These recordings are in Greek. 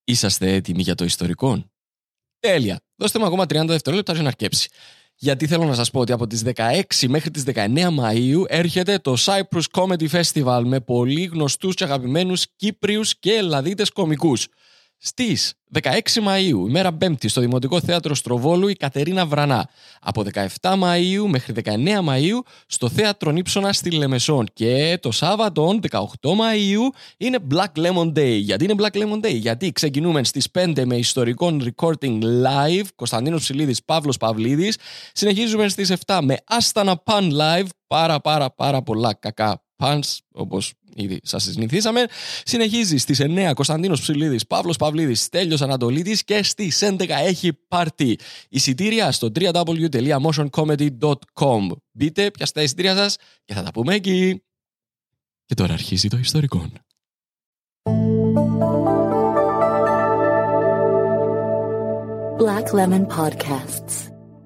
Είσαστε έτοιμοι για το ιστορικό? Τέλεια. Δώστε μου ακόμα 30 δευτερόλεπτα για να αρκέψει. Γιατί θέλω να σας πω ότι από τις 16 μέχρι τις 19 Μαΐου έρχεται το Cyprus Comedy Festival με πολύ γνωστούς και αγαπημένους Κύπριους και Ελλαδίτες κομικούς. Στις 16 Μαΐου, ημέρα Πέμπτη, στο Δημοτικό Θέατρο Στροβόλου, η Κατερίνα Βρανά. Από 17 Μαΐου μέχρι 19 Μαΐου στο Θέατρο Νύψωνα στη Λεμεσόν. Και το Σάββατο, 18 Μαΐου, είναι Black Lemon Day. Γιατί είναι Black Lemon Day? Γιατί ξεκινούμε στις 5 με ιστορικό recording live, Κωνσταντίνος Ψηλίδης, Παύλος Παυλίδης. Συνεχίζουμε στις 7 με Άστανα Pan live, πάρα πολλά κακά pans, όπως ήδη σας συνηθίσαμε. Συνεχίζει στις 9 Κωνσταντίνος Ψηλίδης, Παύλος Παυλίδης, Στέλιος Ανατολίτης και στις 11 έχει πάρτι. Εισιτήρια στο www.motioncomedy.com. Μπείτε, πιάστε τα εισιτήρια σας και θα τα πούμε εκεί. Και τώρα αρχίζει το ιστορικό. Black Lemon Podcasts.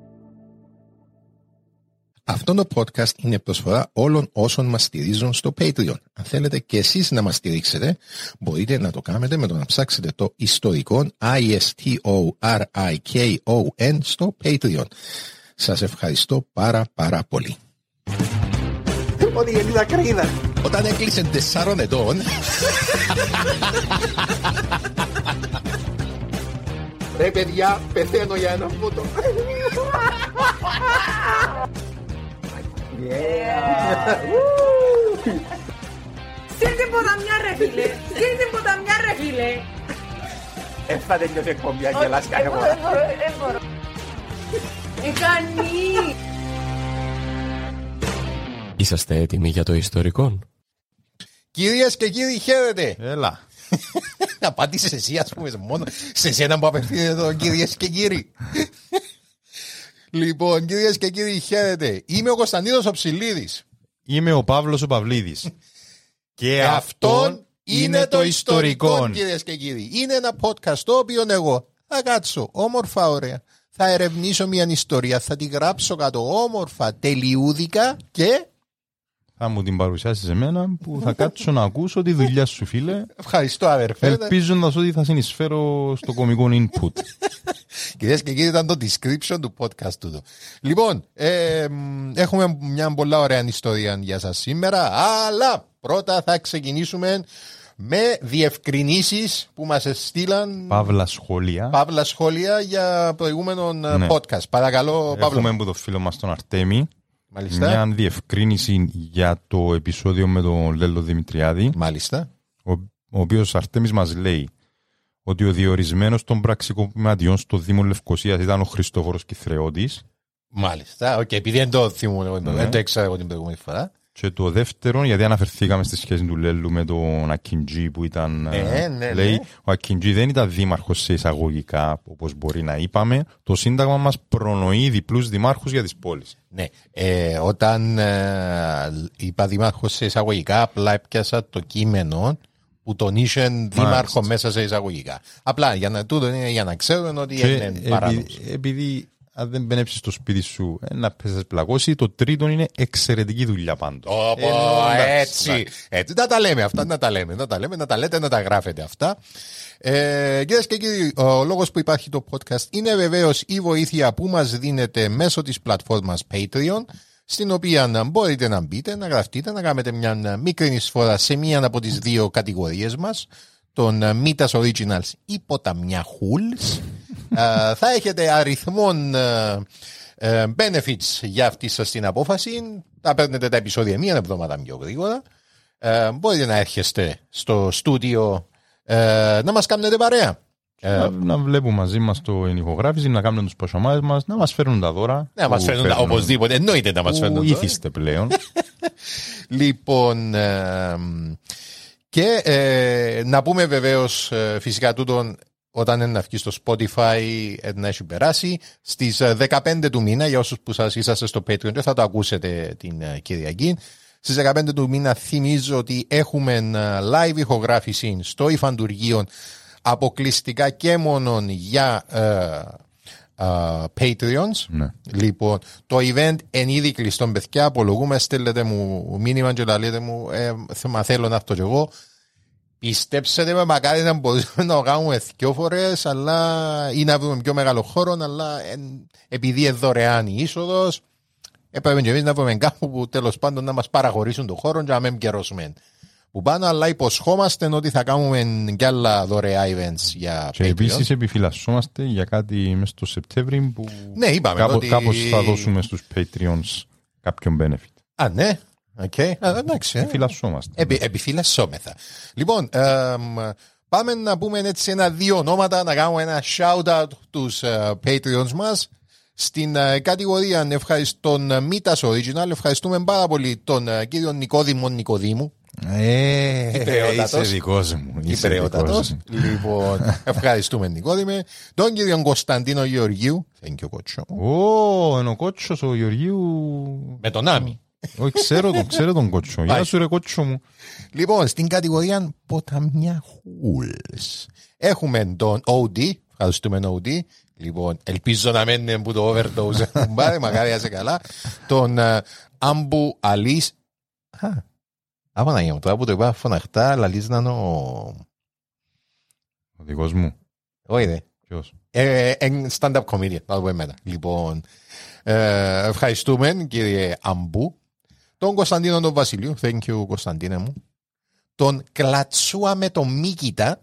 Αυτό το podcast είναι προσφορά όλων όσων μας στηρίζουν στο Patreon. Αν θέλετε και εσείς να μας στηρίξετε, μπορείτε να το κάνετε με το να ψάξετε το ιστορικό ISTORIKON στο Patreon. Σας ευχαριστώ πάρα πολύ. Ότι η Ελίδα κρίδα. Όταν έκλεισε 4 ετών... Ρε παιδιά, πεθαίνω για ένα φώτο. Σύρτε ποταμιά ρε φίλε. Σύρτε ποταμιά ρε φίλε. Θα τελειώσει εκπομπή, αγγελάς κάθε φορά. Δεν μπορώ. Κάνει. Είσαστε έτοιμοι για το ιστορικό? Κυρίες και κύριοι, χαίρετε! Έλα. Απάντησες εσύ, ας πούμε, μόνο σε σένα που απευθύνεται το κυρίες και κύριοι. Λοιπόν, κυρίες και κύριοι, χαίρετε. Είμαι ο Κωνσταντίνος ο Ψηλίδης. Είμαι ο Παύλος ο Παυλίδης. Και αυτόν είναι το ιστορικό. Κυρίες και κύριοι, είναι ένα podcast το οποίο εγώ θα κάτσω όμορφα, ωραία. Θα ερευνήσω μια ιστορία, θα τη γράψω κάτω όμορφα, τελειούδικα και... Θα μου την παρουσιάσεις εμένα που θα κάτσω να ακούσω τη δουλειά σου, φίλε. Ευχαριστώ, αδερφέ. Ελπίζοντας ότι θα συνεισφέρω στο κωμικό input. Κυρίες και κύριοι, ήταν το description του podcast τούτο. Λοιπόν, έχουμε μια πολλά ωραία ιστορία για σας σήμερα, αλλά πρώτα θα ξεκινήσουμε με διευκρινήσεις που μας στείλαν Παύλα σχόλια για προηγούμενο podcast. Παρακαλώ, Παύλο. Έχουμε από το φίλο μας τον Αρτέμι. Μάλιστα. Μια διευκρίνηση για το επεισόδιο με τον Λέλο Δημητριάδη. Μάλιστα. Ο οποίος Αρτέμις μας λέει ότι ο διορισμένος των πραξικοπηματιών στο Δήμο Λευκωσίας ήταν ο Χριστόφορος Κυθρεώτης. Μάλιστα. Okay, επειδή δεν το θυμούμαι, δεν το έξερα εγώ την προηγούμενη φορά. Και το δεύτερο, γιατί αναφερθήκαμε στη σχέση του Λέλου με τον Ακιντζή που ήταν. Λέει, ο Ακιντζή δεν ήταν δήμαρχος σε εισαγωγικά, όπως μπορεί να είπαμε. Το Σύνταγμα μας προνοεί διπλούς δημάρχους για τις πόλεις. Ναι. Όταν είπα δήμαρχος σε εισαγωγικά, απλά έπιασα το κείμενο που τον είχε δήμαρχο μέσα σε εισαγωγικά. Απλά για να ξέρουν ότι είναι παράνομος. Επειδή αν δεν μπαινέψεις στο σπίτι σου να πέσεις πλακώσει, το τρίτο είναι εξαιρετική δουλειά πάντως. Έτσι. Να τα λέμε αυτά, να τα λέτε, να τα γράφετε αυτά. Κυρίες και κύριοι, ο λόγος που υπάρχει το podcast είναι βεβαίως η βοήθεια που μας δίνεται μέσω της πλατφόρμας Patreon, στην οποία μπορείτε να μπείτε, να γραφτείτε, να κάνετε μια μικρή εισφορά σε μία από τις δύο κατηγορίες μας, των Mitas Originals ή Ποταμιά Hools. Θα έχετε αριθμόν benefits για αυτή σας την απόφαση. Θα παίρνετε τα επεισόδια μία εβδομάδα πιο γρήγορα. Μπορείτε να έρχεστε στο στούντιο να μας κάνετε παρέα. Να βλέπουμε μαζί μας το ηχογράφηση, να κάνουμε τους πασομάδες μας, να μας φέρνουν τα δώρα. Να μας φέρνουν οπωσδήποτε, εννοείται να μας φέρνουν τα δώρα. Ήθιστε πλέον. Λοιπόν, και να πούμε βεβαίως φυσικά τούτον, όταν είναι να βγει στο Spotify να έχει περάσει στις 15 του μήνα, για όσους που σας είσαστε στο Patreon και θα το ακούσετε την Κυριακή. Στις 15 του μήνα θυμίζω ότι έχουμε live ηχογράφηση στο Υφαντουργείο, αποκλειστικά και μόνο για Patreons. Ναι. Λοιπόν, το event εν ήδη κλειστόν, παιδιά. Απολογούμε, στέλνετε μου μήνυμα και λέτε μου θέλω να έρθω κι εγώ. Πιστέψτε με, μακάρι να μπορούμε να το κάνουμε 2 φορές, αλλά ή να βρούμε πιο μεγάλο χώρο, αλλά επειδή είναι δωρεάν η είσοδος, έπρεπε και εμείς να βρούμε κάπου που τέλος πάντων να μας παραχωρήσουν το χώρο και να μην καιρώσουμε που πάνω, αλλά υποσχόμαστε ότι θα κάνουμε κι άλλα δωρεά events για και Patreon. επίσης επιφυλασσόμαστε για κάτι μέσα στο Σεπτέμβρη που ναι, είπαμε ότι... κάπως θα δώσουμε στους Patreons κάποιον benefit. Α, ναι. Okay. Εντάξει. Επιφυλασσόμαστε. Επιφυλασσόμεθα. Λοιπόν, πάμε να πούμε έτσι 1-2 ονόματα, να κάνουμε ένα shout-out τους Patreons μας. Στην κατηγορία ευχαριστών Mitas Original, ευχαριστούμε πάρα πολύ τον κύριο Νικόδημο Νικοδήμου. Είσαι δικός μου. Υπεραιότατος. Λοιπόν, ευχαριστούμε Νικόδημε. Τον κύριο Κωνσταντίνο Γεωργίου. Thank you, κότσο. Είναι ο κότσος ο Γεωργίου. Με τον Άμι. Όχι, ξέρω τον κότσο. Γεια σου ρε κότσο μου. Λοιπόν, στην κατηγορία Ποταμιά Χούλς έχουμε τον OD. Ευχαριστούμε OD. Λοιπόν, ελπίζω να μένει που το overdose πάρε, μακάρι να είσαι καλά. Τον Άμπου Αλής. Απαναγία μου, τώρα που το είπα φωναχτά, λαλείς να είναι ο δικός μου. Όχι δε. Ποιος? Stand-up comedian, θα το πω εμένα. Λοιπόν, ευχαριστούμε κύριε Άμπου. Τον Κωνσταντίνο τον Βασιλείου, thank you Κωνσταντίνε μου. Τον Κλατσούα με τον Μίκητα.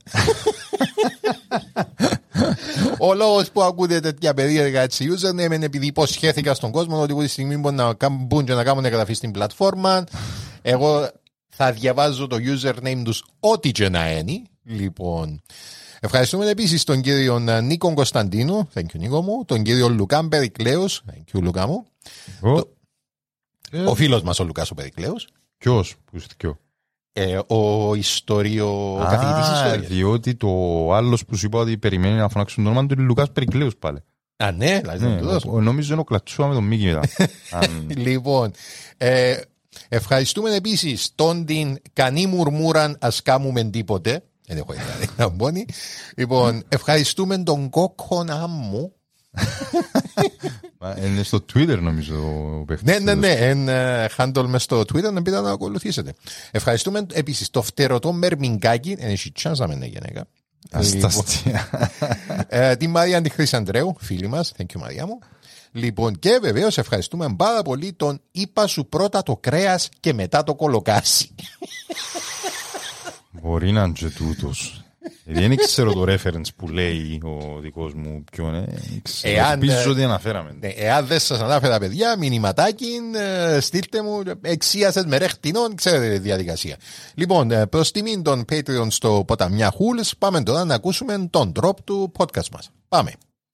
Ο λόγος που ακούτε τέτοια περίεργα έτσι username είναι επειδή υποσχέθηκα στον κόσμο ότι από τη στιγμή μπορεί να μπουν και να κάνουν εγγραφή στην πλατφόρμα. Εγώ θα διαβάζω το username τους ό,τι και να είναι. Λοιπόν, ευχαριστούμε επίσης τον κύριο Νίκο Κωνσταντίνου, thank you Νίκο μου, τον κύριο Λουκά Περικλέους, thank you Λουκά μου. Ο φίλος μας ο Λουκάς ο Περικλέους. Ποιος, που είστε ποιο? Ο καθηγητής ιστορίας. Διότι το άλλος που σου είπα ότι περιμένει να φωνάξουν το όνομα του είναι Λουκάς Περικλέους πάλι. Α, ναι, νομίζω είναι ο Κλατσούα με τον Μίκη μετά. Λοιπόν, ευχαριστούμε επίσης τον την κανή μουρμούραν ας κάμουμε τίποτε. Δεν έχω ιδέα να μπώνει. Λοιπόν, ευχαριστούμε τον κόκκονα μου. Είναι στο Twitter νομίζω. Ναι, είναι handle μες στο Twitter να πείτε να ακολουθήσετε. Ευχαριστούμε επίσης το φτερωτό Μερμιγκάκι. Είναι σιτσάζαμε ναι γενέκα. Την Μαρία τη Χρυσαντρέου, φίλη μας. Thank you Μαρία μου. Λοιπόν, και βεβαίως ευχαριστούμε πάρα πολύ τον είπα σου πρώτα το κρέας και μετά το κολοκάσι. Μπορεί να είναι και τούτος. Δεν ξέρω το reference που λέει ο δικός μου ποιον είναι. Ελπίζω ότι αναφέραμε. Εάν δεν σας ανάφερα παιδιά, μηνυματάκι, στείλτε μου, εξίασες με ρέχτινον, ξέρετε τη διαδικασία. Λοιπόν, προς τιμήν των Patreon στο Ποταμιά Χούλς, πάμε τώρα να ακούσουμε τον drop του podcast μας. Πάμε.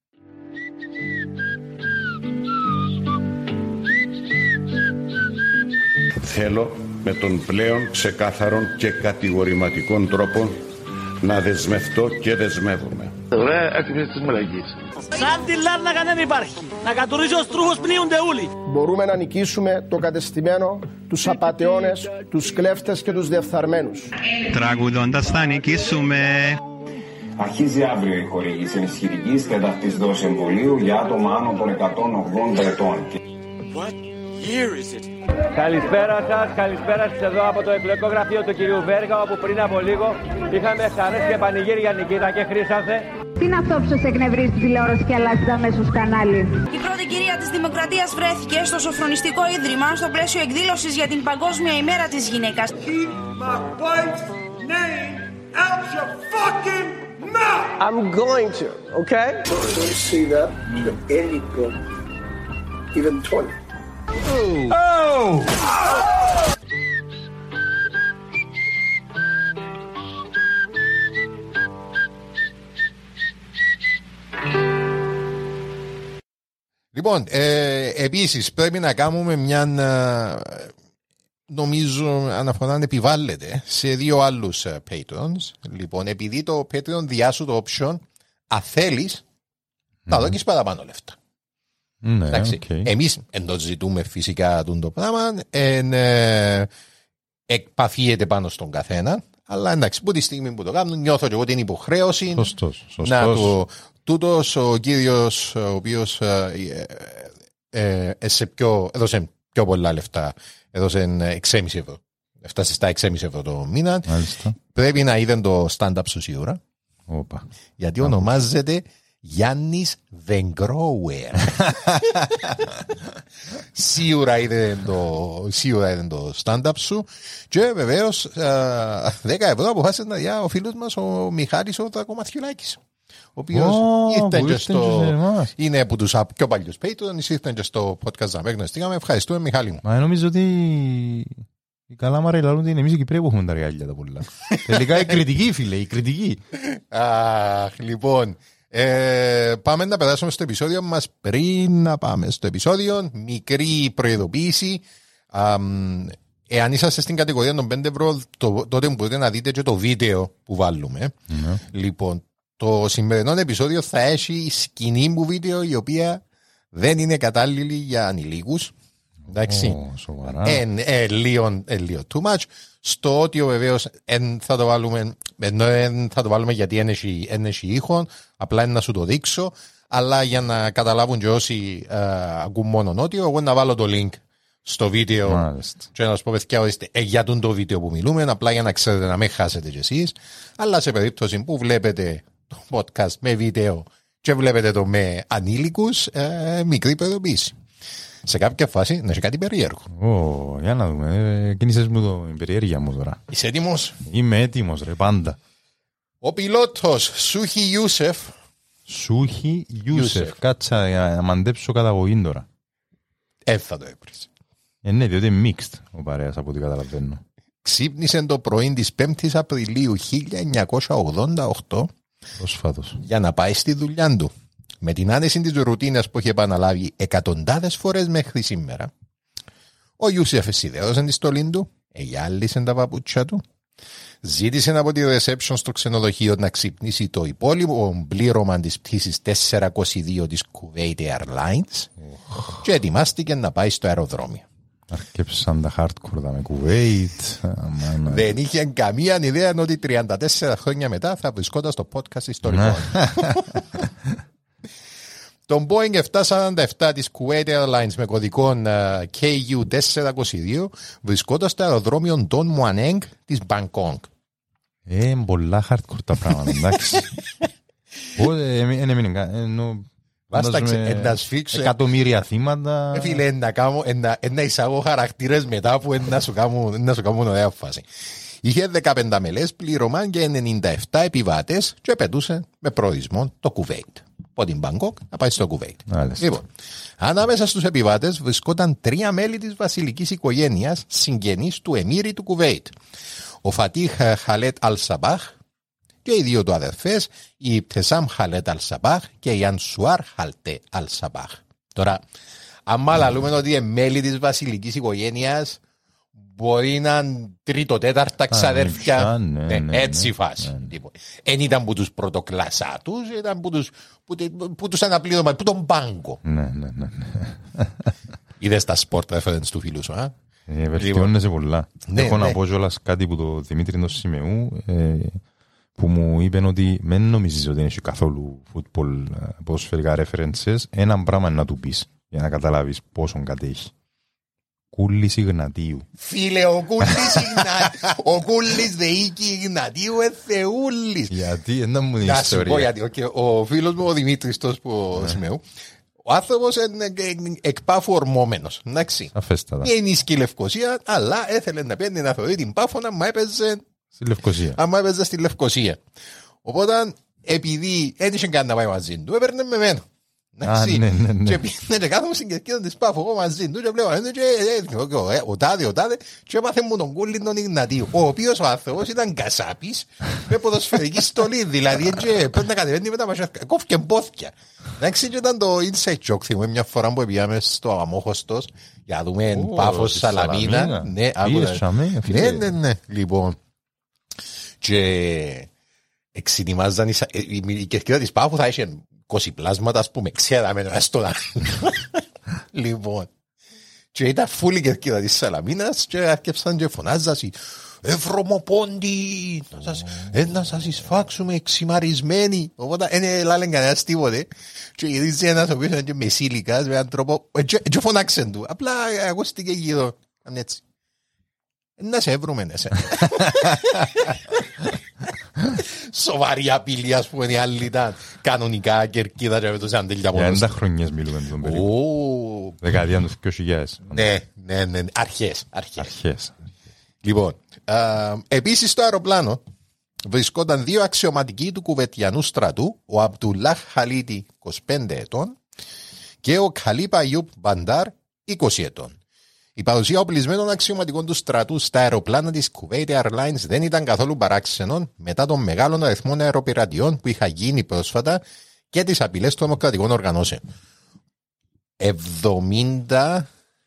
Θέλω με τον πλέον ξεκάθαρον και κατηγορηματικών τρόπο να δεσμευτώ και δεσμεύομαι. Ωραία, άκρη της μαλακής. Σαν τη Λάρνακα δεν υπάρχει. Να κατουρίζει ο στρούχος πνίονται όλοι. Μπορούμε να νικήσουμε το κατεστημένο, τους απατεώνες, τους κλέφτες και τους διεφθαρμένους. Τραγουδώντας θα νικήσουμε. Αρχίζει αύριο η χορήγηση ενισχυτικής τέταρτης δόσης εμβολίου για άτομα άνω των 180 ετών. What year is it? Καλησπέρα σας εδώ από το εκλογικό γραφείο του κυρίου Βέργα, όπου πριν από λίγο είχαμε χαρές και πανηγύρι για Νικήτα και χρήσατε. Τι είναι αυτό που σας εκνευρίζει τη τηλεόραση και αλλάζει αμέσως κανάλι? Η πρώτη κυρία της Δημοκρατίας βρέθηκε στο Σοφρονιστικό Ίδρυμα στο πλαίσιο εκδήλωσης για την Παγκόσμια ημέρα της γυναίκας. Keep my wife's name out your fucking mouth! I'm going to, okay? Don't see that to any good, even 20. Oh! Λοιπόν, επίσης πρέπει να κάνουμε μια, νομίζω αναφορά επιβάλλεται σε 2 άλλους patrons. Λοιπόν, επειδή το Patreon διάσου το option, αν θέλεις, θα δώσεις παραπάνω λεφτά. Ναι, okay. Εμείς εν το ζητούμε φυσικά το πράγμα, εκπαφίεται πάνω στον καθένα, αλλά εντάξει, που τη στιγμή που το κάνουν νιώθω και εγώ την υποχρέωση. Σωστός. Να το, τούτος ο κύριος ο οποίος έδωσε πιο πολλά λεφτά, έδωσε 6,5 ευρώ. Έφτασε στα 6,5 ευρώ το μήνα. Μάλιστα. Πρέπει να είδε το stand-up σου σίγουρα. Γιατί ονομάζεται Γιάννης The Grower. Σίγουρα είδε το stand-up σου. Και βεβαίως 10 ευρώ αποφάσισε να δει ο φίλος μας ο Μιχάλης ο Δρακομαθιουλάκης, ο οποίος είναι από τους πιο παλιούς Patreons, ήρθαν και στο podcast να με γνωστήκαμε. Ευχαριστούμε, Μιχάλη μου. Μα νομίζω ότι οι καλάμαρα λαλούν ότι είναι εμείς οι Κυπρέοι που έχουμε τα ρεάλια τα πολλά. Τελικά η κριτική, φίλε, η κριτική. Λοιπόν, πάμε να περάσουμε στο επεισόδιο μας. Πριν να πάμε στο επεισόδιο, μικρή προειδοποίηση. Εάν είσαστε στην κατηγορία των 5 ευρώ, τότε μπορείτε να δείτε και το βίντεο που βάλουμε. Λοιπόν, το σημερινό επεισόδιο θα έχει σκηνή μου βίντεο η οποία δεν είναι κατάλληλη για ανηλίκους. Εντάξει. Σοβαρά. Λίγο too much. Στο audio βεβαίως θα το βάλουμε γιατί ένεχει ήχο, απλά είναι να σου το δείξω, αλλά για να καταλάβουν και όσοι ακούν μόνο audio, εγώ να βάλω το link στο βίντεο και να σας πω παιδιά για το βίντεο που μιλούμε, απλά για να ξέρετε να μην χάσετε κι εσείς, αλλά σε περίπτωση που βλέπετε το podcast με βίντεο και βλέπετε το με ανήλικους, μικρή προειδοποίηση. Σε κάποια φάση να έχει κάτι περίεργο. Για να δούμε. Κίνησες μου την περιέργεια μου τώρα. Είσαι έτοιμος? Είμαι έτοιμος, ρε, πάντα. Ο πιλότος Σούχι Ιούσεφ. Σούχι Ιούσεφ. Κάτσα να μαντέψω καταγωγή τώρα. Θα το έβρεις. Ναι, διότι είναι mixed ο παρέας από ό,τι καταλαβαίνω. Ξύπνησε το πρωί της 5ης Απριλίου 1988. Προσφάτως. Για να πάει στη δουλειά του. Με την άνεση της ρουτίνας που είχε επαναλάβει εκατοντάδες φορές μέχρι σήμερα, ο Ιούσεφ σιδέωσε τη στολή του, εγιάλισε τα παπούτσια του, ζήτησε από τη reception στο ξενοδοχείο να ξυπνήσει το υπόλοιπο πλήρωμα της πτήσης 422 της Kuwait Airlines και ετοιμάστηκε να πάει στο αεροδρόμιο. Αρκέψαν τα hardcore με Kuwait. Δεν είχε καμία ιδέα ότι 34 χρόνια μετά θα βρισκόταν στο podcast ιστορικών. Το Boeing 747 της Kuwait Airlines με κωδικό KU422 βρισκόταν στο αεροδρόμιο Don Muang της Bangkok. Πολλά hardcore τα πράγματα, εντάξει. Εκατομμύρια θύματα. Φίλε, να εισάγω χαρακτήρες μετά που να σου κάνουν ωραία φάση. Είχε 15 μελές πλήρωμα και 97 επιβάτες και πετούσε με προορισμό το Κουβέιτ. Από την Μπαγκόκ να πάει στο Κουβέιτ. Λοιπόν, ανάμεσα στους επιβάτες βρισκόταν 3 μέλη της βασιλικής οικογένειας συγγενείς του εμμύρη του Κουβέιτ. Ο Φατίχ Χαλέτ Αλ-Σαμπάχ και οι 2 του αδερφές, η Πτεσάμ Χαλέτ Αλ-Σαμπάχ και η Ανσουάρ Χαλτέ Αλ-Σαμπάχ. Τώρα, άμα λαλούμε ότι είναι μέλη της βασιλικής οικογένειας, μπορεί να είναι τρίτο-τέταρτα ξαδέρφια. Έτσι φάση. Εν ήταν που τους πρωτοκλασσά τους, ήταν που τους αναπλήρωμα, που τον πάγκο. Είδες τα sport reference του φίλου σου, βελτιώνεσαι πολλά. Έχω να πω κιόλας κάτι που το Δημήτρη Νοσημεού, που μου είπε ότι δεν νομίζεις ότι έχει καθόλου football ποδοσφαιρικά references. Έναν πράγμα να του πεις για να καταλάβεις πόσον κατέχει. Κούλης Ιγνατίου. Φίλε, ο Κούλης Δεΐκη Ιγνατίου Θεούλης. Γιατί, δεν μου είναι ιστορία. Να σου πω γιατί, ο φίλος μου ο Δημήτρης τόσο που σημαίνω, ο άνθρωπος είναι εκπάφου ορμόμενος. Εντάξει. Αφέστατα. Είναι η Λευκοσία, αλλά έθελε να παίρνει να θεωρεί την Πάφωνα, μα έπαιζε στη Λευκοσία. Άμα έπαιζε στη Λευκοσία. Οπότε, επειδή έτυχε καν να πάει μαζί του, έπαιρνε με μένα. Και πήγαινε και κάθομαι στην κερκίδα της Πάφου εγώ μαζί του και βλέπω ο τάδε και έμαθε μου τον Κούλη τον Ιγνατίου, ο οποίος ο άνθρωπος ήταν κασάπης με ποδοσφαιρική στολή, δηλαδή πρέπει να κατεβαίνει με τα μαχαίρια, κόφηκε μπόθηκια. Εντάξει, και ήταν το inside joke, θυμούμε μια φορά που πήγαμε στο Αμόχωστος για να δούμε Πάφος Σαλαμίνα. Ναι, λοιπόν, και εξετοιμάζαν η κερκίδα της Πάφου θα είχε 20 πλάσματα, ας πούμε, ξέραμε να στο λάδι. Λοιπόν, και ήταν φούλη κερκίδα της Σαλαμίνας και άρχισαν και φωνάζαν Ευρωμοπόντι, να σας εισφάξουμε εξημαρισμένοι. Οπότε δεν λένε κανένας τίποτε. Και γυρίζει ένας ο οποίος ήταν και μεσήλικας με έναν τρόπο και φωνάξαν του. Απλά ακούστηκε γύρω. Έτσι. Να σε βρούμε, Σοβαρή απειλή, ας πούμε, οι άλλοι ήταν κανονικά κερκίδα και το σαν τέλεια μόνος. Για 90 χρονιές μιλούμε τον περίπου. Δεκαετία του 2000. Ναι, αρχές. Λοιπόν, επίσης στο αεροπλάνο βρισκόταν 2 αξιωματικοί του κουβετιανού στρατού, ο Αμπτουλάχ Χαλίτη 25 ετών και ο Khalifa Ayub Bandar 20 ετών. Η παρουσία οπλισμένων αξιωματικών του στρατού στα αεροπλάνα της Kuwait Airlines δεν ήταν καθόλου παράξενο μετά των μεγάλων αριθμών αεροπειρατιών που είχαν γίνει πρόσφατα και τις απειλές των δημοκρατικών οργανώσεων. 70s,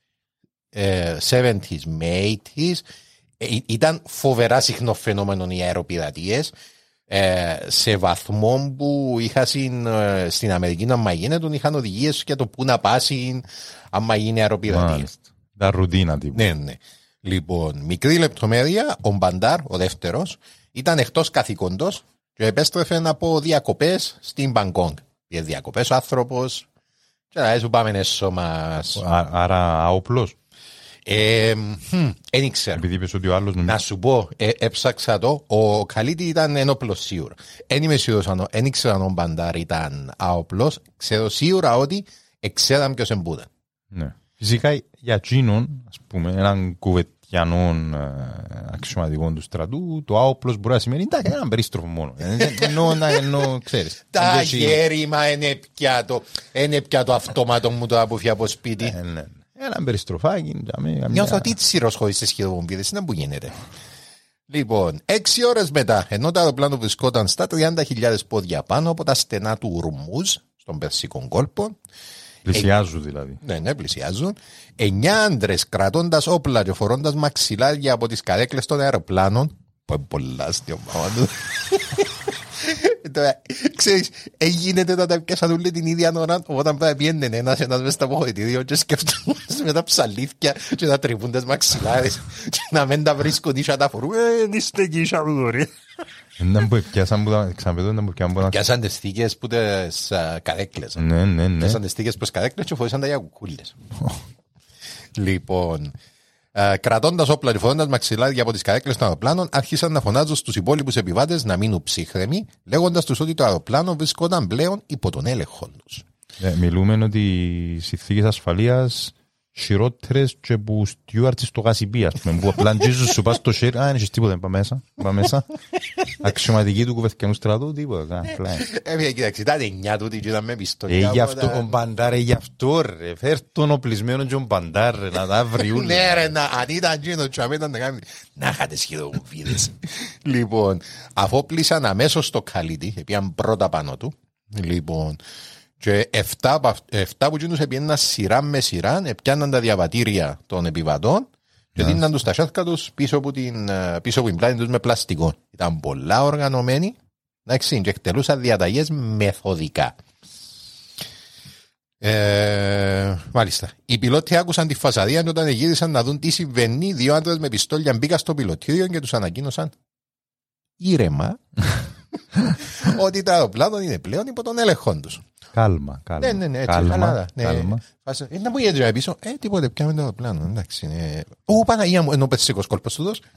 70s με 80s ήταν φοβερά συχνό φαινόμενο οι αεροπειρατείες, σε βαθμό που είχα στην Αμερική να γίνεται, είχαν οδηγίες για το που να πάσει άμα γίνει αεροπειρατεία. Τα ρουτίνα τύπου. Ναι. Λοιπόν, μικρή λεπτομέρεια, ο Μπαντάρ, ο δεύτερος, ήταν εκτός καθηκόντος και επέστρεφε από διακοπές στην Μπαγκόγκ. Για διακοπές ο άνθρωπος και να σου πάμε έσω μας. Άρα άοπλος. Δεν ήξερα. Επειδή είπες ότι ο άλλος να σου πω, έψαξα το. Ο Καλίτη ήταν ένοπλος σίγουρα. Δεν είμαι σίγουρος αν ήξερα αν ο Μπαντάρ ήταν άοπλος. Ξέρω σίγουρα ότι ξέραν ποιος εμπούταν. Ναι. Φυσικά για εκείνον, ας πούμε, έναν κουβετιανόν αξιωματικό του στρατού, το άοπλος μπορεί να σημαίνει έναν περίστροφο μόνο. Ενώ ξέρεις. Τα γέρημα είναι πια το αυτόματο μου το αποφύγει από σπίτι. Έναν περιστροφάκι. Νιώθω ότι τσίρος χωρίς τις σχεδοπομπίδες. Είναι που γίνεται. Λοιπόν, 6 ώρες μετά, ενώ το αεροπλάνο βρισκόταν στα 30.000 πόδια πάνω από τα στενά του Ουρμούζ, στον Περσικό κόλπο. Πλησιάζουν δηλαδή. Ναι, πλησιάζουν. 9 άντρες κρατώντας όπλα και φορώντας μαξιλάρια από τις καρέκλες των αεροπλάνων. Που είναι πολλά αστείο μάμα του. Ξέρεις, γίνεται να τα πιάσαν όλοι την ίδια ώρα, όταν πιένε ένας μες στα αποχωρητήριο και σκεφτόμαστε με τα ψαλίδια και να τριβούν τις μαξιλάρες και να μην τα βρίσκουν ή τα φορούν. Είστε εκεί σαρουδόροι. Πιάσαν τις θήκες που τις καρέκλες. Πιάσαν τις θήκες προς καρέκλες και φορήσαν τα για κουκούλες. Λοιπόν, κρατώντας όπλα και φορώντας μαξιλάρια από τις καρέκλες των αεροπλάνων, άρχισαν να φωνάζουν στους υπόλοιπους επιβάτες να μείνουν ψύχρεμοι, λέγοντας τους ότι το αεροπλάνο βρισκόταν πλέον υπό τον έλεγχο τους. Μιλούμε ότι οι συνθήκες ασφαλείας χειρότερες και που στιούαρτς στο γασιπί, ας πούμε, που απλά αγγίζουν σου πας στο χέρι, δεν έχεις τίποτα, πάμε μέσα. Αξιωματική του κουβεθκιανού στρατού, τίποτα. Κοιτάξτε, ήταν 9 τούτη και ήταν με πιστολιά. Γι' αυτό ο Μπαντάρ, γι' αυτό ρε, φέρ' τον οπλισμένο και ο Μπαντάρ, να τα βρει. Ναι ρε, αν ήταν γίνο και ήταν να κάνει, να είχατε σχεδοκουβίδες. Λοιπόν, αφόπλησαν αμέσως το Καλίτη, πήγαν πρώτα πάνω του, λοιπόν, και 7 που γίνους έπιαναν σειρά με σειρά, έπιαναν τα διαβατήρια των επιβατών και δίναν τους τα σιάτκα τους πίσω από την πλάτη τους με πλαστικό. Ήταν πολλά οργανωμένοι, εντάξει, και εκτελούσαν διαταγές μεθοδικά. Μάλιστα. Οι πιλότοι άκουσαν τη φασαρία και όταν γύρισαν να δουν τι συμβαίνει, 2 άντρες με πιστόλια μπήκαν στο πιλωτήριο και τους ανακοίνωσαν ήρεμα ότι τα αεροπλάνο είναι πλέον υπό τον έλεγχο τους. Κάλμα. Ναι, έτσι, χαλάρα. Είναι που έντρια πίσω, τίποτε, πιάμε το αεροπλάνο. Εντάξει, Παναγία μου, ενώ πέτσικος κόλπος του δώσ'.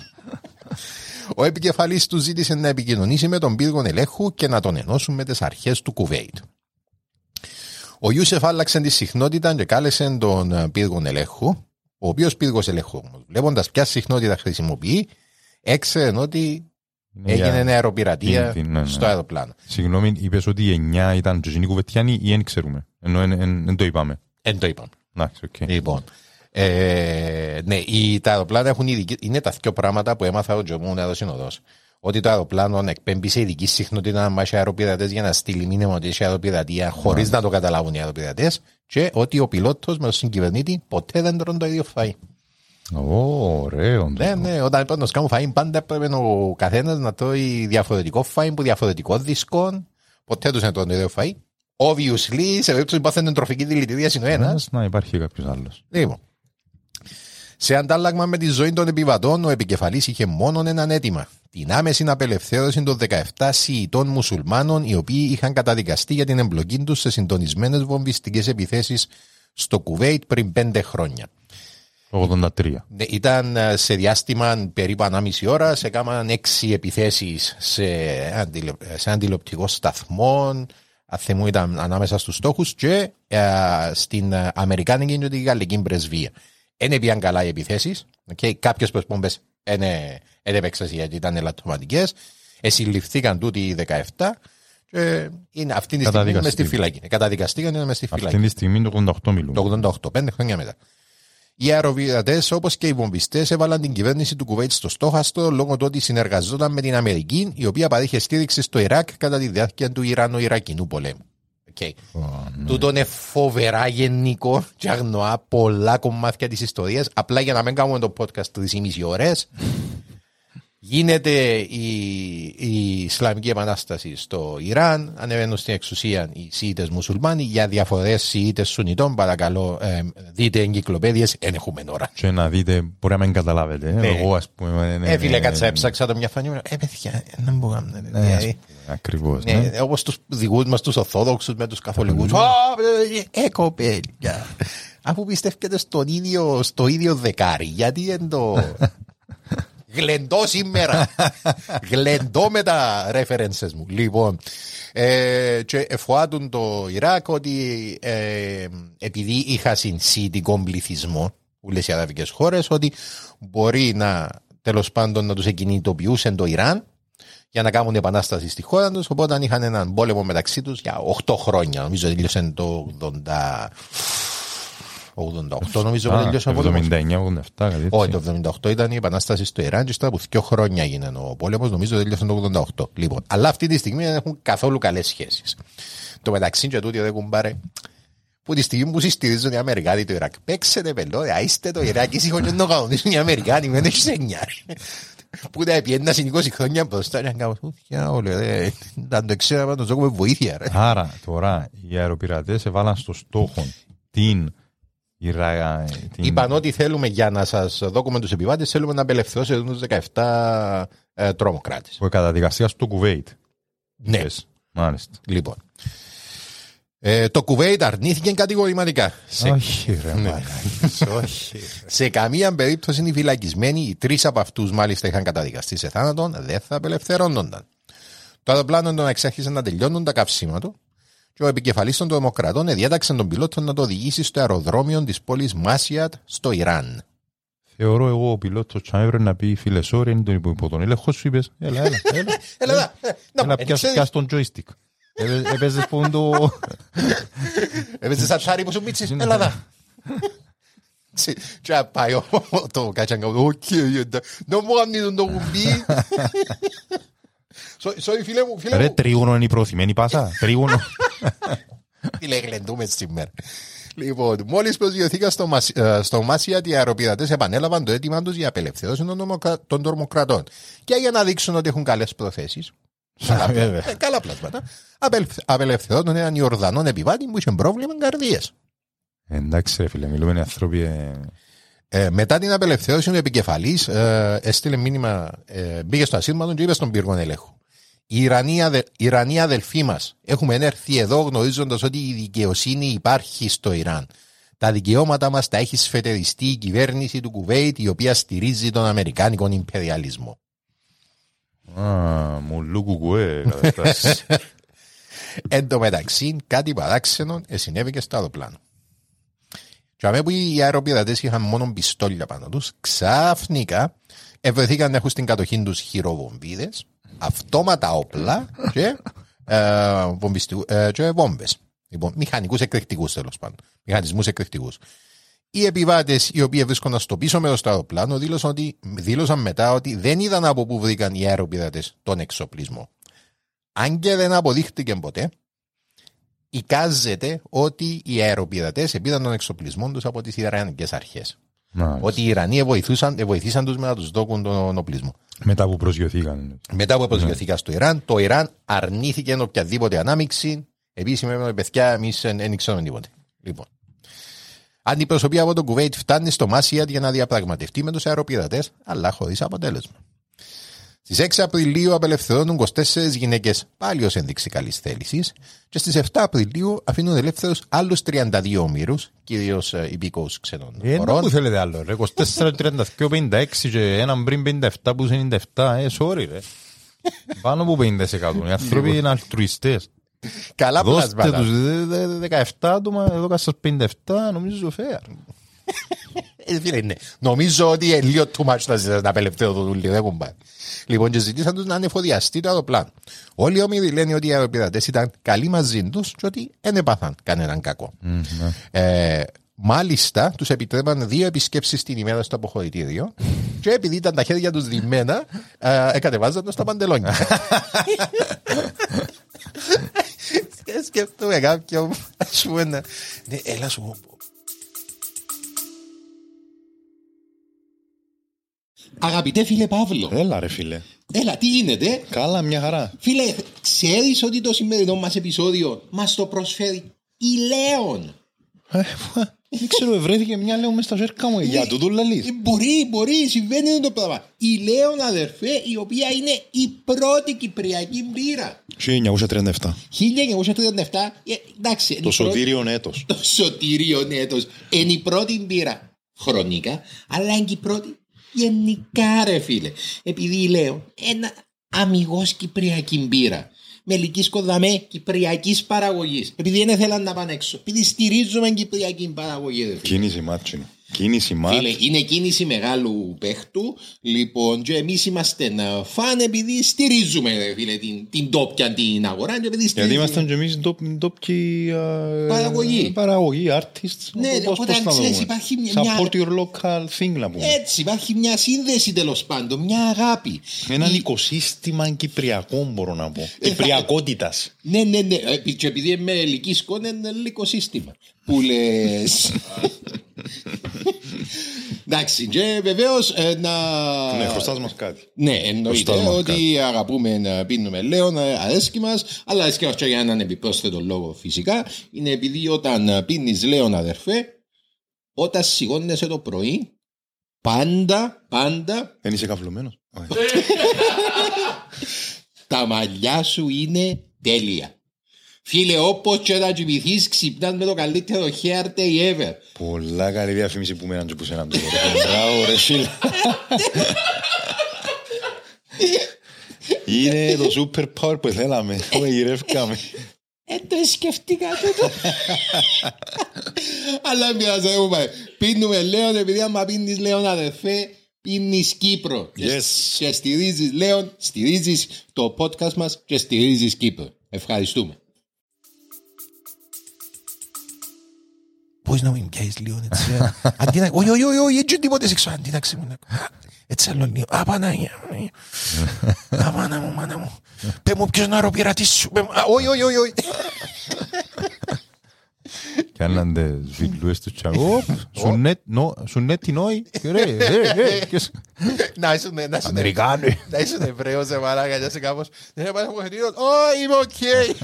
Ο επικεφαλής του ζήτησε να επικοινωνήσει με τον πύργο ελέγχου και να τον ενώσουν με τις αρχές του Κουβέιτ. Ο Ιούσεφ άλλαξε τη συχνότητα και κάλεσε τον πύργο ελέγχου, ο οποίος πύργος ελέγχου, βλέποντας ποια συχνότητα χρησιμοποιεί, έξερε ότι έγινε αεροπειρατεία στο αεροπλάνο. Συγγνώμη, είπες ότι οι 9 ήταν τζοζινοί κουβετιάνοι ή δεν ξέρουμε. Ενώ δεν το είπαμε. Δεν το είπαμε. Λοιπόν. Ναι, τα αεροπλάνα έχουν είναι τα 2 πράγματα που έμαθα ο Τζομούν εδώ συνοδός. Ότι το αεροπλάνο εκπέμπει σε ειδική συχνότητα να έχει αεροπειρατές για να στείλει μήνυμα ότι έχει αεροπειρατεία χωρίς να το καταλάβουν οι αεροπειρατές και ότι ο πιλότος με τον συγκυβερνήτη ποτέ δεν τρώνε το ίδιο φαΐ. Ωραίο. Ναι, όταν είπα να σκάμουν φαΐ πάντα πρέπει ο καθένας να τρώει διαφορετικό φαΐ που διαφορετικό δίσκο. Ποτέ τους δεν τρώνε το ίδιο φαΐ. Obviously, σε περίπτωση που πάθαινε τροφική δηλητηρία είναι ο ένας. Να υπάρχει κάποιος άλλος. Λοιπόν. Σε αντάλλαγμα με τη ζωή των επιβατών, ο επικεφαλής είχε μόνο έναν αίτημα. Την άμεση απελευθέρωση των 17 Σιητών μουσουλμάνων, οι οποίοι είχαν καταδικαστεί για την εμπλοκή τους σε συντονισμένες βομβιστικές επιθέσεις στο Κουβέιτ πριν 5 χρόνια. Το 83. Ναι, ήταν σε διάστημα περίπου 1,5 ώρα, έκαναν 6 επιθέσεις σε αντιληπτικό σταθμό. Αθεμού ήταν ανάμεσα στους στόχους και στην Αμερικάνικη και τη Γαλλική πρεσβεία. Δεν έπιαν καλά οι επιθέσεις. Κάποιες προσπόμπες δεν έπαιξαν γιατί ήταν ελαττωματικές. Συλληφθήκαν τούτοι οι 17 και είναι αυτή τη στιγμή μες στη φυλακή. Καταδικαστήκαν, είναι μες στη φυλακή. Αυτή τη στιγμή το 88 μιλούν. Το 88, 5 χρόνια μετά. Οι αεροπειρατές όπως και οι βομβιστές έβαλαν την κυβέρνηση του Κουβέιτ στο στόχαστρο λόγω του ότι συνεργαζόταν με την Αμερική, η οποία παρήχε στήριξη στο Ιράκ κατά τη διάρκεια του Ιρανο-Ιρακινού πολέμου. Okay. Τούτο είναι φοβερά γενικό και αγνοά πολλά κομμάτια της ιστορίας. Απλά για να μην κάνουμε το podcast 3,5 ώρες. Γίνεται η Ισλαμική Επανάσταση στο Ιράν, ανεβαίνουν στην εξουσία οι Σιήτες μουσουλμάνοι. Για διαφορές Σιήτες Σουνιτών, παρακαλώ δείτε εγκυκλοπαίδειες, δεν έχουμε ώρα. Και να δείτε, μπορεί να μην καταλάβετε. Εγώ ας πούμε... Φίλε, κάτσα έψαξα το μια φανή, παιδιά, δεν μπορούμε. Ακριβώς. Όπως τους δικούς μας, τους Ορθόδοξους με τους Καθολικούς. Κοπέλια. Αφού πιστεύετε στο ίδιο δεκάρι, γιατί δεν το... Γλεντώ σήμερα. Γλεντώ με τα references μου. Λοιπόν, και εφοάτουν το Ιράκ ότι επειδή είχα συνσύτικο πληθυσμό, ούλες οι αραβικές χώρες, ότι μπορεί να τέλος πάντων να τους εκκινητοποιούσαν το Ιράν για να κάνουν επανάσταση στη χώρα τους. Οπότε είχαν έναν πόλεμο μεταξύ τους για 8 χρόνια. Νομίζω τελείωσαν το 88 νομίζω που τελειώσε ο 79-87. Όχι, το 78 ήταν η επανάσταση στο Ιράν και στα που 2 χρόνια έγινε ο πόλεμος, νομίζω τελειώσε το 88. Λοιπόν, αλλά αυτή τη στιγμή δεν έχουν καθόλου καλές σχέσεις. Το μεταξύ και τούτοι δεν έχουν πάρει. Που τη στιγμή που συστηρίζουν οι Αμερικάνοι το Ιράκ, παίξετε πελό, είστε το Ιράκ, εσύ χωρίς να κανονίσουν οι Αμερικάνοι, δεν έχεις εννιάρι. Που τα επιένασαν 20 χρόνια μπροστά, να κάνουν να το ξέρω, να το ζω με βοήθεια. Άρα τώρα οι αεροπειρατές έβαλαν στο στόχο την. Είπαν ότι θέλουμε, για να σας δώκουμε τους επιβάτες, θέλουμε να απελευθερώσετε τους 17 τρομοκράτες. Που καταδικαστήκαν στο Κουβέιτ. Ναι. Μάλιστα. Λοιπόν. Το Κουβέιτ αρνήθηκε κατηγορηματικά. Όχι ρε όχι. Σε καμία περίπτωση οι φυλακισμένοι, οι 3 από αυτούς μάλιστα είχαν καταδικαστεί σε θάνατον, δεν θα απελευθερώνονταν. Το αεροπλάνο τον εξάρχισε να τελειώνουν τα καύσιμα του. Και ο επικεφαλής των τρομοκρατών διέταξε τον πιλότο να το οδηγήσει στο αεροδρόμιο της πόλης Μάσιατ στο Ιράν. Θεωρώ εγώ ο πιλότος θα έπρεπε να πει φίλε sorry, είναι υπό τον έλεγχο σου είπες έλα πιάσ' τον joystick. Έπαιζες πόντο... Έπαιζες ατσάρι που σου μίτσες, έλα δα. Και πάει το κάτσαν κάπου, δεν μου κάνουν το κουμπί. Sorry, φίλε μου. Ρε, τρίγωνο είναι η προωθημένη πάσα. Τρίγωνο. Τι λέει, γλεντούμε σήμερα. Λοιπόν, μόλις προσγειωθήκα στο Μάσιατ, οι αεροπειρατές επανέλαβαν το αίτημα τους για απελευθέρωση των τρομοκρατών. Και για να δείξουν ότι έχουν καλές προθέσεις, καλά πλάσματα, απελευθερώνουν έναν Ιορδανόν επιβάτη που είχε πρόβλημα καρδίας. Εντάξει, ρε φίλε, μιλούμε οι άνθρωποι. Μετά την απελευθέρωση, ο επικεφαλής έστειλε μήνυμα, μπήκε στο ασύρματο και είπε στον πύργο ελέγχου. Οι Ιρανοί αδελφοί μας έχουμε έρθει εδώ γνωρίζοντας ότι η δικαιοσύνη υπάρχει στο Ιράν. Τα δικαιώματα μας τα έχει σφετεριστεί η κυβέρνηση του Κουβέιτ, η οποία στηρίζει τον Αμερικάνικο ιμπεριαλισμό. Μουλού κουκουέ. Εν τω μεταξύ, κάτι παράξενο συνέβη και στο αεροπλάνο. Και αμέ που οι αεροπειρατές είχαν μόνο πιστόλια πάνω τους, ξαφνικά βρεθήκαν να έχουν στην κατοχή τους χειροβομβίδες, αυτόματα όπλα και βόμβες. Λοιπόν, μηχανικούς εκρηκτικούς τέλος πάντων. Μηχανισμούς εκρηκτικούς. Οι επιβάτες οι οποίοι βρίσκονταν στο πίσω μέρος του αεροπλάνου δήλωσαν μετά ότι δεν είδαν από πού βρήκαν οι αεροπειρατές τον εξοπλισμό. Αν και δεν αποδείχτηκε ποτέ, εικάζεται ότι οι αεροπειρατές επήραν τον εξοπλισμό τους από τις Ιρανικές αρχές. Ότι οι Ιρανοί βοηθήσαν τους με να τους δώκουν τον οπλισμό. Μετά που προσγειωθήκαν. Μετά που προσγειωθήκαν στο Ιράν, το Ιράν αρνήθηκε οποιαδήποτε ανάμειξη. Επίσης, με παιδιά, εμείς δεν ξέρουμε τίποτε. Λοιπόν. Αντιπροσωπεία από το Κουβέιτ φτάνει στο Μάσιατ για να διαπραγματευτεί με τους αεροπειρατές, αλλά χωρίς αποτέλεσμα. Στις 6 Απριλίου απελευθερώνουν 24 γυναίκες πάλι ως ένδειξη καλής θέλησης και στις 7 Απριλίου αφήνουν ελεύθερους άλλους 32 ομήρους, κυρίως υπηκόους ξενών χωρών. Πού θέλετε άλλο, ρε, 24, 32, 56 και έναν πριν 57 που είναι 97, sorry ρε. Πάνω από 50%. Οι άνθρωποι είναι αλτρουιστές. Καλά πλάσματα. Δώστε τους 17 άτομα, εδώ κάτω 57, νομίζω fair. Φίλε, ναι. Νομίζω ότι είναι λίγο too much να απελευθερώσουν λίγο, δεν κουμπάει. Λοιπόν, και ζητήσαν τους να ανεφοδιαστεί το αεροπλάνο. Όλοι οι όμοιροι λένε ότι οι αεροπειρατές ήταν καλοί μαζί τους και ότι δεν έπαθαν κανέναν κακό. Μάλιστα, τους επιτρέπαν 2 επισκέψεις την ημέρα στο αποχωρητήριο και επειδή ήταν τα χέρια τους διμμένα, εκατεβάζαν τους τα παντελόνια. Σκέφτομαι κάποιον, ας πούμε, ναι, έλα σου. Αγαπητέ φίλε Παύλο. Έλα ρε φίλε. Έλα, τι γίνεται? Καλά, μια χαρά. Φίλε, ξέρεις ότι το σημερινό μας επεισόδιο μας το προσφέρει η Λέων? Δεν ξέρω, βρέθηκε μια Λέων μες στα ζέρκα μου. Για τούτο λαλείς. Μπορεί, συμβαίνει το πράγμα. Η Λέων, αδερφέ, η οποία είναι η πρώτη κυπριακή μπύρα. 1937. 1937, εντάξει. Το σωτήριον έτος. Το σωτήριον έτος. Είναι η πρώτη μπύρα χρονικά, αλλά είναι και η πρώτη γενικά, ρε φίλε. Επειδή λέω ένα αμιγώς κυπριακή μπύρα με λυκίσκο δαμέ κυπριακής παραγωγής, επειδή δεν θέλαν να πάνε έξω, επειδή στηρίζουμε κυπριακή παραγωγή, ρε φίλε. Κίνηση μάτσινο. Φίλε, είναι κίνηση μεγάλου παίχτου. Λοιπόν, και εμείς είμαστε φαν επειδή στηρίζουμε, ρε φίλε, την τόπια την αγορά. Γιατί είμαστε και εμείς τόπιοι παραγωγή, artists. Ναι, οπότε ξέρεις, υπάρχει μια... Support your local thing, να πούμε. Έτσι, υπάρχει μια σύνδεση τέλος πάντων, μια αγάπη. Ένα οικοσύστημα κυπριακό, μπορώ να πω. Κυπριακότητας. Ναι. Και επειδή είμαι ελικίσκο, είναι οικοσύστημα. Που λες... Εντάξει, και βεβαίως ναι, χρωστάς μας κάτι. Ναι, εννοείται ότι αγαπούμε να πίνουμε Λέων, αρέσκει μας, αλλά αρέσκει μας και για έναν επιπρόσθετο λόγο φυσικά. Είναι επειδή όταν πίνεις Λέων, αδερφέ, όταν σηκώνεσαι το πρωί, πάντα δεν είσαι καυλωμένος. Τα μαλλιά σου είναι τέλεια. Φίλε, όπως και να κοιμηθείς, ξυπνάς με το καλύτερο hair day ever. Πολλά καλή διαφήμιση που μέναν και που σέναν το κορό. Μπράβο ρε φίλε. Είναι το super power που θέλαμε. Που γυρεύκαμε. Το σκεφτήκα τούτο. Αλλά μοιάζει, πίνουμε Λέων, επειδή άμα πίνεις Λέων, αδερφέ, πίνεις Κύπρο. Και στηρίζεις Λέων, στηρίζεις το podcast μας και στηρίζεις Κύπρο. Ευχαριστούμε. Πώς να μην πιάσεις λίγο έτσι. Όχι, έτσι τίποτε σεξουά. Αντίταξε μου. Έτσι άλλο λίγο. Απανάγια. Απάνα μου, μάνα μου. Πες μου ποιος να αεροπειρατήσει. Όχι. Και άννανται σβιλούες του τσαγό. Σου νέτι νόη. Αμερικάνοι. Να ήσουν Εβραίος, μαλάκα, και σε κάπως. Δεν έπανε μου χαιρετήρω. Όχι, είμαι οκ.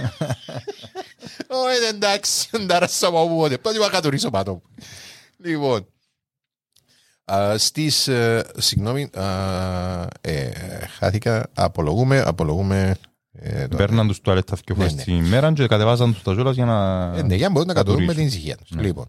Όχι, εντάξει. Δεν αρέσω από πότε. Πρώτη μου ακατουρίσω πάνω μου. Λοιπόν. Στις... Συγγνώμη. Χάθηκα. Απολογούμε. Παίρναν τους τουαλέτας και φορές την ημέρα και κατεβάζαν τους τα ζώλας για να... Ναι, για να μπορούν να κατουρούν την ησυχία τους. Λοιπόν.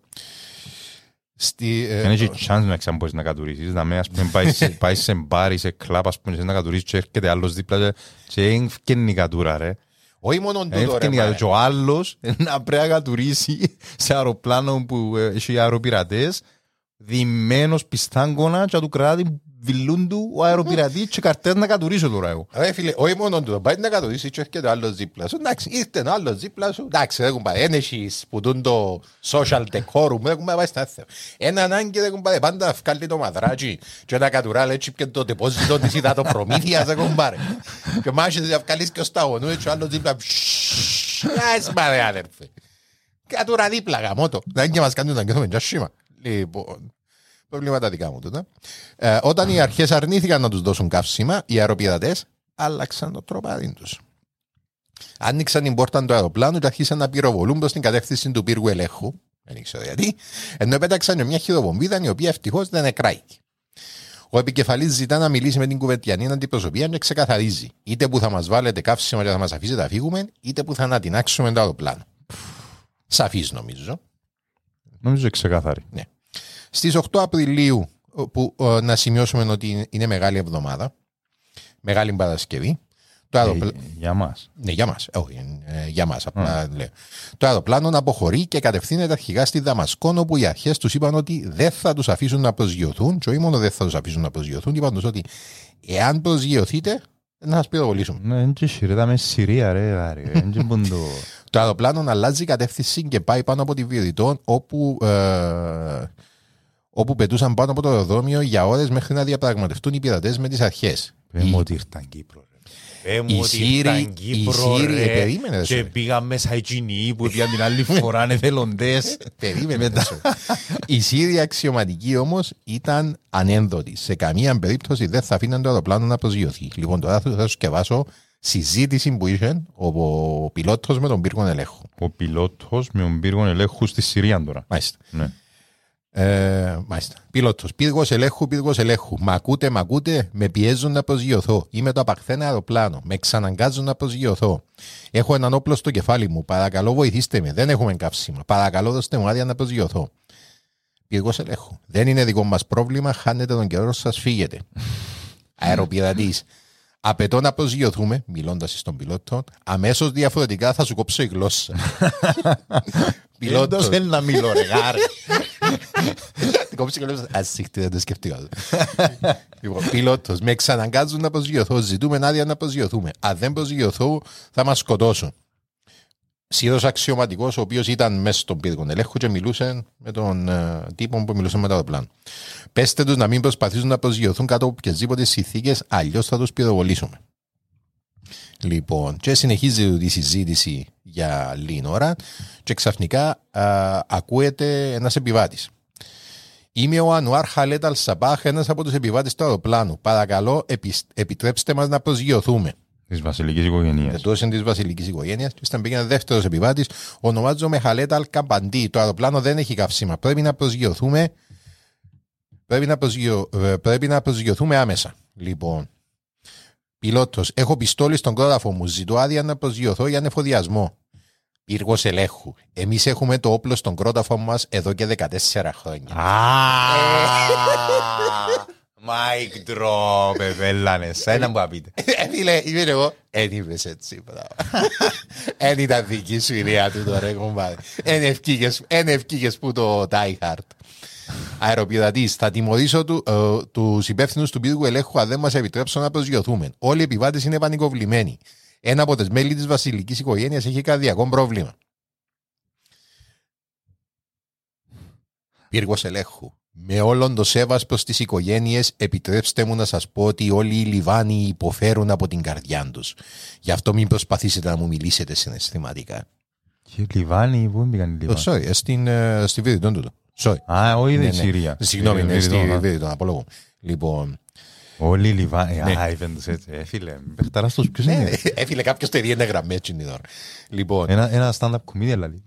Δεν έχει chance να ξαναμπορείς να κατουρίσεις. Να με, ας πούμε, πάει σε μπάρι, σε κλάπ, ας πούμε, να κατουρίσεις και έρχεται άλλος δίπλα και έφκαινε η κατούρα, ρε. Όχι μόνο τούτο, ρε. Και ο άλλος να πρέπει να κατουρίσει σε αεροπλάνο που έχει αεροπειρατές, διμένος πιστάγκωνα και να του κρατάει βιλούν του ο αεροπειρατής και καρτές να κατουρίσω τώρα εγώ. Ρε φίλε, όχι μόνο τούτο, πάει να κατουρίσει και έρχεται ο άλλος δίπλα σου. Εντάξει, ήρθε ο άλλος δίπλα σου. Εντάξει, δεν κουμπάει, δεν έχεις που τούν το social decorum, δεν κουμπάει, πάει στα θέμα. Ένα ανάγκη δεν κουμπάει, πάντα να βγάλει το μαδράτσι και να κατουράλει έτσι και το τεπόζιτο της υδατοπρομήθειας, δεν κουμπάει. Και μάχεσαι να βγάλεις και ο σταγονού και ο άλλος δίπλα. Ας πάρε αδερφέ. Κατούρα δίπλα γαμώτο. Δεν και μας κάνουν να νιώθουμε και ασχήμα. Λοιπόν, προβλήματα δικά μου τούτα. Όταν οι αρχές αρνήθηκαν να τους δώσουν καύσιμα, οι αεροπειρατές άλλαξαν το τροπάδι τους. Άνοιξαν την πόρτα του αεροπλάνου και αρχίσαν να πυροβολούν προς την κατεύθυνση του πύργου ελέγχου. Δεν ξέρω γιατί. Ενώ πέταξαν μια χειροβομβίδα η οποία ευτυχώς δεν εκράγηκε. Ο επικεφαλής ζητά να μιλήσει με την κουβεντιανή αντιπροσωπεία και ξεκαθαρίζει. Είτε που θα μας βάλετε καύσιμα και θα μας αφήσετε να φύγουμε, είτε που θα ανατινάξουμε το αεροπλάνο. Σαφής νομίζω. Νομίζω ξεκάθαρη. Ναι. Στις 8 Απριλίου, που να σημειώσουμε ότι είναι μεγάλη εβδομάδα, μεγάλη Παρασκευή. Για μας. Ναι, για μας. Για μας. Απλά λέω. Το αεροπλάνο αποχωρεί και κατευθύνεται αρχικά στη Δαμασκό, όπου οι αρχές τους είπαν ότι δεν θα τους αφήσουν να προσγειωθούν. Και όχι μόνο δεν θα τους αφήσουν να προσγειωθούν, είπαν τους ότι εάν προσγειωθείτε, να σας πυροβολήσουμε. Ναι, έτσι σειρήτα με Συρία, ρε. Το αεροπλάνο αλλάζει κατεύθυνση και πάει πάνω από τη Βηρητών, όπου πετούσαν πάνω από το αεροδρόμιο για ώρες μέχρι να διαπραγματευτούν οι πειρατές με τις αρχές. Μου ότι ήρθαν Κύπρο. Μου ότι ήρθαν Κύπρο, ρε. Και πήγαν μέσα εκείνοι που για την άλλη φορά είναι θελοντές. Περίμενε. Οι Σύριοι αξιωματικοί όμως ήταν ανένδοτοι. Σε καμία περίπτωση δεν θα αφήναν το αεροπλάνο να προσγειωθεί. Λοιπόν, τώρα θα σου σκευάσω συζήτηση που είχε ο πιλότος με τον πύργο ελέγχου. Ο πιλότος με τον πύργο ελέγχου στη Συρία τώρα. Μάλιστα. Ναι. Μάλιστα. Πιλότος, πύργος ελέγχου. Μ' ακούτε, με πιέζουν να προσγειωθώ. Είμαι το απαχθένα αεροπλάνο. Με εξαναγκάζουν να προσγειωθώ. Έχω έναν όπλο στο κεφάλι μου. Παρακαλώ, βοηθήστε με. Δεν έχουμε καύσιμα. Παρακαλώ, δώστε μου άδεια να προσγειωθώ. Πύργος ελέγχου. Δεν είναι δικό μας πρόβλημα. Χάνετε τον καιρό σας, φύγετε. Αεροπειρατής. Απαιτώ να προσγειωθούμε, μιλώντας στον πιλότο, αμέσως διαφορετικά θα σου κόψω η γλώσσα. Πιλότος θέλει να μιλώ, ρε γάρε. Την κόψω η γλώσσα. Ασύχτη, δεν το σκεφτήκα. Πιλότος, με εξαναγκάζουν να προσγειωθώ, ζητούμε άδεια να προσγειωθούμε. Αν δεν προσγειωθώ, θα μας σκοτώσουν. Σύρος αξιωματικός, ο οποίος ήταν μέσα στον πύργο ελέγχου και μιλούσε με τον τύπο που μιλούσε με το αεροπλάνο. Πέστε τους να μην προσπαθήσουν να προσγειωθούν κάτω από οποιασδήποτε συνθήκες, αλλιώς θα τους πυροβολήσουμε. Λοιπόν, και συνεχίζει τη συζήτηση για λίγη ώρα και ξαφνικά ακούεται ένας επιβάτης. Είμαι ο Ανουάρ Χαλέτ Αλ-Σαμπάχ, ένας από τους επιβάτες του αεροπλάνου. Παρακαλώ, επιτρέψτε μας να προσγειωθούμε. Της βασιλικής οικογένειας. Εντός της βασιλικής οικογένειας. Και ήταν πήγαινε δεύτερος επιβάτης. Ονομάζομαι Χαλέτ Αλ-Καμπαντή. Το αεροπλάνο δεν έχει καύσιμα. Πρέπει να προσγειωθούμε. Πρέπει να προσγειωθούμε άμεσα. Λοιπόν, πιλότος, έχω πιστόλι στον κρόταφο μου. Ζητώ άδεια να προσγειωθώ για ανεφοδιασμό. Πύργος ελέγχου. Εμείς έχουμε το όπλο στον κρόταφο μας εδώ και 14 χρόνια. Mike drop, πεπέλανες. Ένα που απείτε. Φίλε, είμαι εγώ. Εν είπες έτσι, μπράβο. Εν ήταν δική σου ιδέα του τώρα, κομπάρε. Εν ευκήγες που το die hard. Αεροπειρατής, θα τιμωρήσω τους υπεύθυνους του πύργου ελέγχου αν δεν μας επιτρέψουν να προσγειωθούμε. Όλοι οι επιβάτες είναι πανικοβλημένοι. Ένα από τις μέλη της βασιλικής οικογένειας έχει καρδιακό πρόβλημα. Πύργος ελέγχου. Με όλον το σέβας προς τις οικογένειες, επιτρέψτε μου να σας πω ότι όλοι οι Λιβάνοι υποφέρουν από την καρδιά τους. Γι' αυτό μην προσπαθήσετε να μου μιλήσετε συναισθηματικά. Και οι Λιβάνοι, πού μπήκαν οι Λιβάνοι? Sorry, στη Βηρητών τούτο. Όχι, δεν είναι η Συρία. Συγγνώμη, στη Βηρητών, απολόγω. Λοιπόν... Όλοι οι Λιβάνοι. Άιβεντος έτσι. Φίλε, παιχταράς τους ποιος είναι? Φίλε, κάποιος το είναι γραμμές την ώρα. Λοιπόν... Ένα stand-up comedian δηλαδή.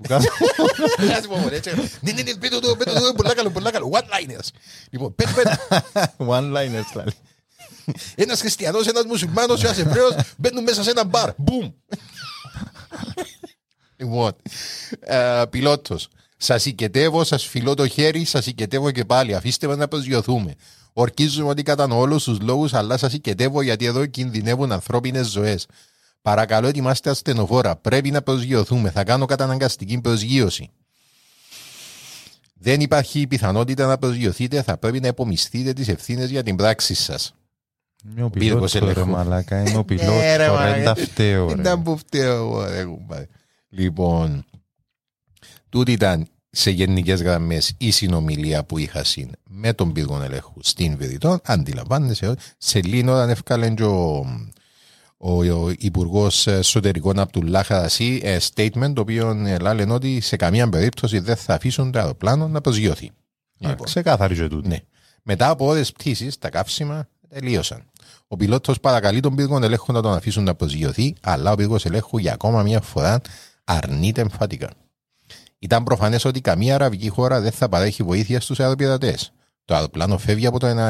Ναι, πέτω το, πολλά καλό. One-liners. Λοιπόν, πέτω. One-liners δηλαδή. Ένας χριστιανός, ένας μουσουλμάνος, ένας Εβραίος μπαίνουν μέσα σε ένα μπαρ. Μπουμ. Λοιπόν, πιλότος. Σας οικετεύω, σας φιλώ το χέρι, σας οικετεύω και πάλι. Αφήστε μας να προσγειωθούμε. Ορκίζουμε ότι κατά όλους τους λόγους, αλλά σας οικετεύω γιατί εδώ κινδυνεύουν ανθρώπινες ζωές. Παρακαλώ, ετοιμάστε ασθενοφόρα. Πρέπει να προσγειωθούμε. Θα κάνω καταναγκαστική προσγείωση. Δεν υπάρχει πιθανότητα να προσγειωθείτε. Θα πρέπει να επομισθείτε τις ευθύνες για την πράξη σας. Είναι ο πιλότος, ρε μαλάκα. Είναι ο πιλότος, δεν τα φταίω. Δεν τα φταίω, ρε. Λοιπόν, τούτη ήταν σε γενικές γραμμές η συνομιλία που είχα με τον πύργο ελέγχου στην Βηρητών. Αντιλαμβάνεσαι, σε λίγο όταν έφκαλε ο Υπουργός Εσωτερικών Απτουλάχ Χαρασί statement, το οποίο λένε ότι σε καμία περίπτωση δεν θα αφήσουν το αεροπλάνο να προσγειωθεί. Ξεκάθαριζε τούτο. Ναι. Μετά από ώρες πτήσης, τα καύσιμα τελείωσαν. Ο πιλότος παρακαλεί τον πύργο ελέγχου να τον αφήσουν να προσγειωθεί, αλλά ο πύργος ελέγχου για ακόμα μια φορά αρνείται εμφατικά. Ήταν προφανές ότι καμία αραβική χώρα δεν θα παρέχει βοήθεια στους αεροπειρατές. Το αεροπλάνο φεύγει από τον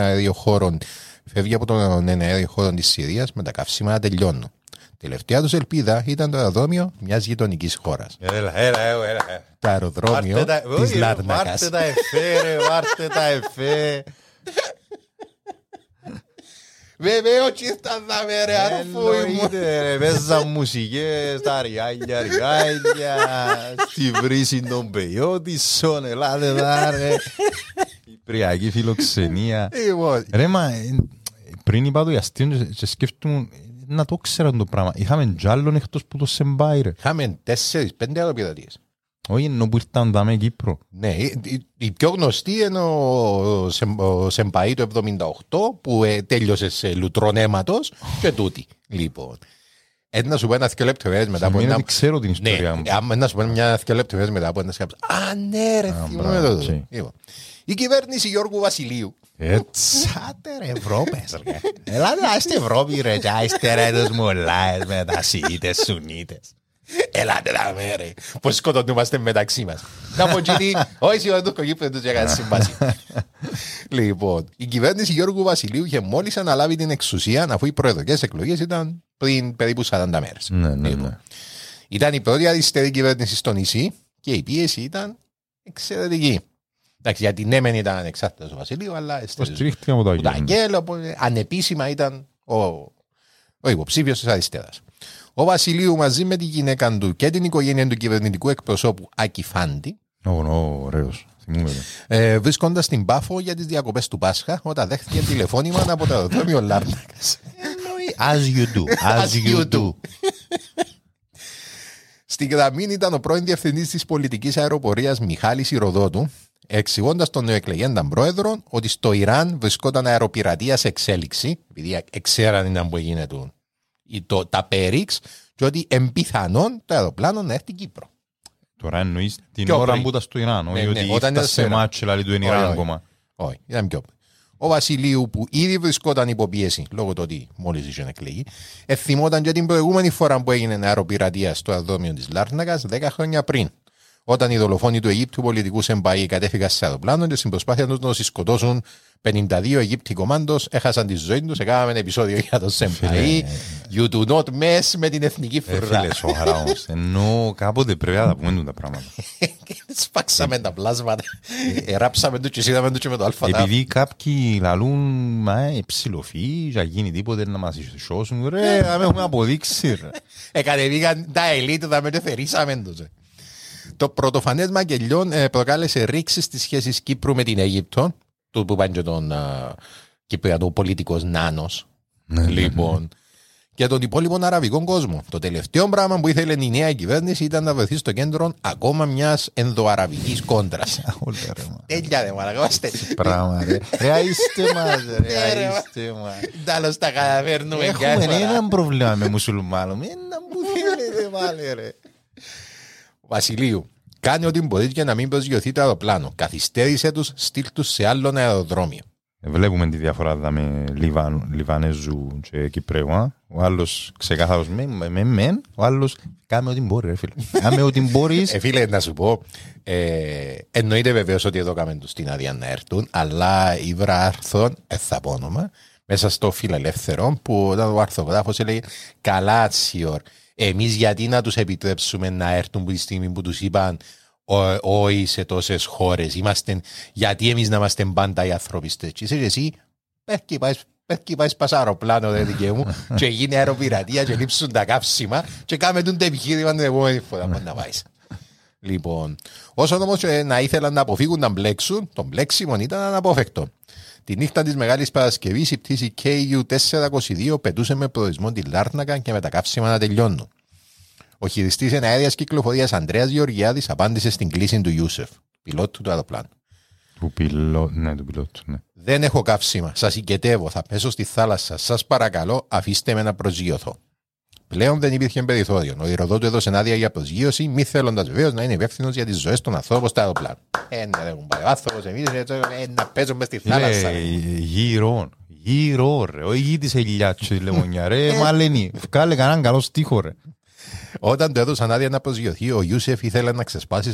εναέριο χώρο της Συρίας με τα καύσιμα να τελειώνουν. Τελευταία τους ελπίδα ήταν το αεροδρόμιο μιας γειτονικής χώρας. Έλα. Το αεροδρόμιο της Λάρνακας. Βάρτε τα εφέ, ρε, βάρτε τα εφέ. Βεβαίως και ήταν δάμε ρε αρφούι μου. Παίζαν μουσικές, τα ριάλια, στη βρύση των παιδιώτησων, ελάτε δά ρε. Κυπριακή φιλοξενία. Ρε μα, πριν είπα το αστείο και σκέφτομαι να το ξέρω το πράγμα. Είχαμε κι άλλον εκτός που το Σεμπάι ρε. Είχαμε 4-5 αεροπειρατείες. Όχι ενώ που ήρθαν δάμε Κύπρο. Ναι, η πιο γνωστή είναι ο Σεμπαΐ το 78 που τέλειωσε σε λουτρονέματος και τούτη. Λοιπόν, να σου πω ένα δύο λεπτομέρειες μετά από ένα... ξέρω την ιστορία μου. Να σου πω μια δύο λεπτομέρειες μετά από ένα σκάψο. Α, ναι ρε, θυμούμαι το. Η κυβέρνηση Γιώργου Βασιλείου. Τσάτε ρε Ευρώπες ρε. Ελάτε να είστε Ευρώπη ρε και είστε ρε τους μουλάες με τα Σιήτες, Σουνίτες. Ελάτε να με ρε. Πώς σκοτωνούμαστε μεταξύ μας. Να πω κύριοι, όχι σήμερα τους κογίπτες τους έκαναν συμβάση. Λοιπόν, η κυβέρνηση Γιώργου Βασιλείου είχε μόλις αναλάβει την εξουσία αφού οι προεδρικές εκλογές ήταν πριν περίπου 40 μέρες. Ναι. Ήταν η πρώτη αριστερή κυβέρνηση στο νησί και η πίεση ήταν εξαιρετική. Εντάξει, γιατί ναι μεν ήταν ανεξάρτητος ο Βασιλείου, αλλά στηρίχθηκε από το Αγγέλο, ανεπίσημα ήταν ο υποψήφιος της αριστεράς. Ο Βασιλείου μαζί με τη γυναίκα του και την οικογένεια του κυβερνητικού εκπροσώπου Άκη Φάντη ωραίος. Βρίσκοντας στην Πάφο για τις διακοπές του Πάσχα όταν δέχτηκε τηλεφώνημα από το αεροδρόμιο Λάρνακας. As you do. Στην γραμμή ήταν ο πρώην διευθυντής της πολιτικής αεροπορίας Μιχάλης Ηροδότου, εξηγώντας τον νεοεκλεγένταν πρόεδρο ότι στο Ιράν βρισκόταν αεροπειρατεία σε εξέλιξη, επειδή ξέραν που έγινε τα πέριξ, και ότι εμπιθανόν το αεροπλάνο να έρθει στην Κύπρο. Τώρα εννοείς την ώρα που ήταν στο Ιράν, όχι ότι ήταν σε μάτσο δηλαδή του Ιράν ακόμα. Όχι, ήταν πιο πριν. Ο Βασιλείου που ήδη βρισκόταν υποπίεση λόγω του ότι μόλις είχε εκλεγεί, εθυμόταν και την προηγούμενη φορά που έγινε αεροπειρατεία στο αεροδρόμιο της Λάρνακας 10 χρόνια πριν. Όταν οι δολοφόνοι του Αιγύπτου πολιτικού Σεμπαΐ κατέφυγαν σε αεροπλάνο και στην προσπάθεια τους να σκοτώσουν 52 Αιγύπτιοι κομμάντος, έχασαν τη ζωή τους. Έκαναμε ένα επεισόδιο για τον Σεμπαΐ. You do not mess με την εθνική φρουρά. Φίλε, σοβαρά όμως. Ενώ κάποτε πρέπει να τα πούμε τα πράγματα. Σπάξαμε τα πλάσματα. Ράψαμε το και είδαμε το και με το αλφα. Επειδή κάποιοι λαλούν, μα ψηλοφοί, για γίνει τίποτε να μας σώσουν. Ρε, να με έχουμε αποδείξει. Κατεβήκαν τα ελίτ, θα με θερήσαμε τους. Το πρωτοφανές Μακελιών προκάλεσε ρήξεις στις σχέσεις Κύπρου με την Αίγυπτο, του που πάνε και τον Κυπριανό πολιτικός Νάνος, λοιπόν, και τον υπόλοιπο αραβικό κόσμο. Το τελευταίο πράγμα που ήθελε η νέα κυβέρνηση ήταν να βρεθεί στο κέντρο ακόμα μιας ενδοαραβικής κόντρας. Τέλεια ρε μαλακάστε. Πράγμα ρε. Ρεάιστε μας, ρεάιστε μας. Τέλος τα καταφέρνουμε. Έχουμε έναν πρόβλημα με μουσουλμάνων. Έναν που θέλετε πάλι ρε. Βασιλείου, κάνει ό,τι μπορεί για να μην προσγειωθεί το αεροπλάνο. Καθυστέρησε τους, στείλ τους σε άλλον αεροδρόμιο. Βλέπουμε τη διαφορά με Λιβανέζου και Κυπρέου. Ο άλλος ξεκάθαρος με μεν, ο άλλος κάμε ό,τι μπορεί, ρε φίλε. Κάμε ό,τι μπορείς. Φίλε, να σου πω, εννοείται βεβαίως ότι εδώ κάμε τους την άδεια να έρθουν, αλλά ήβρα άρθρον, θα πω όνομα, μέσα στο Φιλελεύθερο, που όταν ο αρθογράφος έλεγε «Καλάτσιορ». Εμείς γιατί να τους επιτρέψουμε να έρθουν από τη στιγμή που τους είπαν όχι σε τόσες χώρες. Γιατί εμείς να είμαστε πάντα οι ανθρωπιστές. Και εσύ, πέφτει πάει σπάσα αεροπλάνο δε δικαί μου και γίνει αεροπειρατεία και λείψουν τα καύσιμα και κάμε τον επιχείρημα την επόμενη φορά που να πάεις. Λοιπόν, όσον όμως να ήθελαν να αποφύγουν να μπλέξουν, το μπλέξιμο ήταν αναπόφευκτο. Τη νύχτα της Μεγάλης Παρασκευής η πτήση KU-422 πετούσε με προορισμό τη Λάρνακα και με τα καύσιμα να τελειώνουν. Ο χειριστής εναέριας κυκλοφορίας Ανδρέας Γεωργιάδης απάντησε στην κλήση του Ιούσεφ, πιλότου του αεροπλάνου. Του πιλότου, ναι. Δεν έχω καύσιμα, σας οικετεύω, θα πέσω στη θάλασσα, σας παρακαλώ αφήστε με να προσγειωθώ. Πλέον δεν υπήρχε περιθώριο. Ο Ηροδότου έδωσε άδεια για προσγείωση, μη θέλοντας βεβαίως να είναι υπεύθυνος για τις ζωές των ανθρώπων στα αεροπλάνα. Δεν έχουν πάει ο άνθρωπος, εμείς να παίζουμε στη θάλασσα. Γύρω, ρε. Όχι γη της ελιάτσου τη λεμονιά, ρε. Μαλένη, βγάλε κανέναν καλό στίχο, ρε. Όταν του έδωσαν άδεια να προσγειωθεί, ο Ιούσεφ ήθελε να ξεσπάσει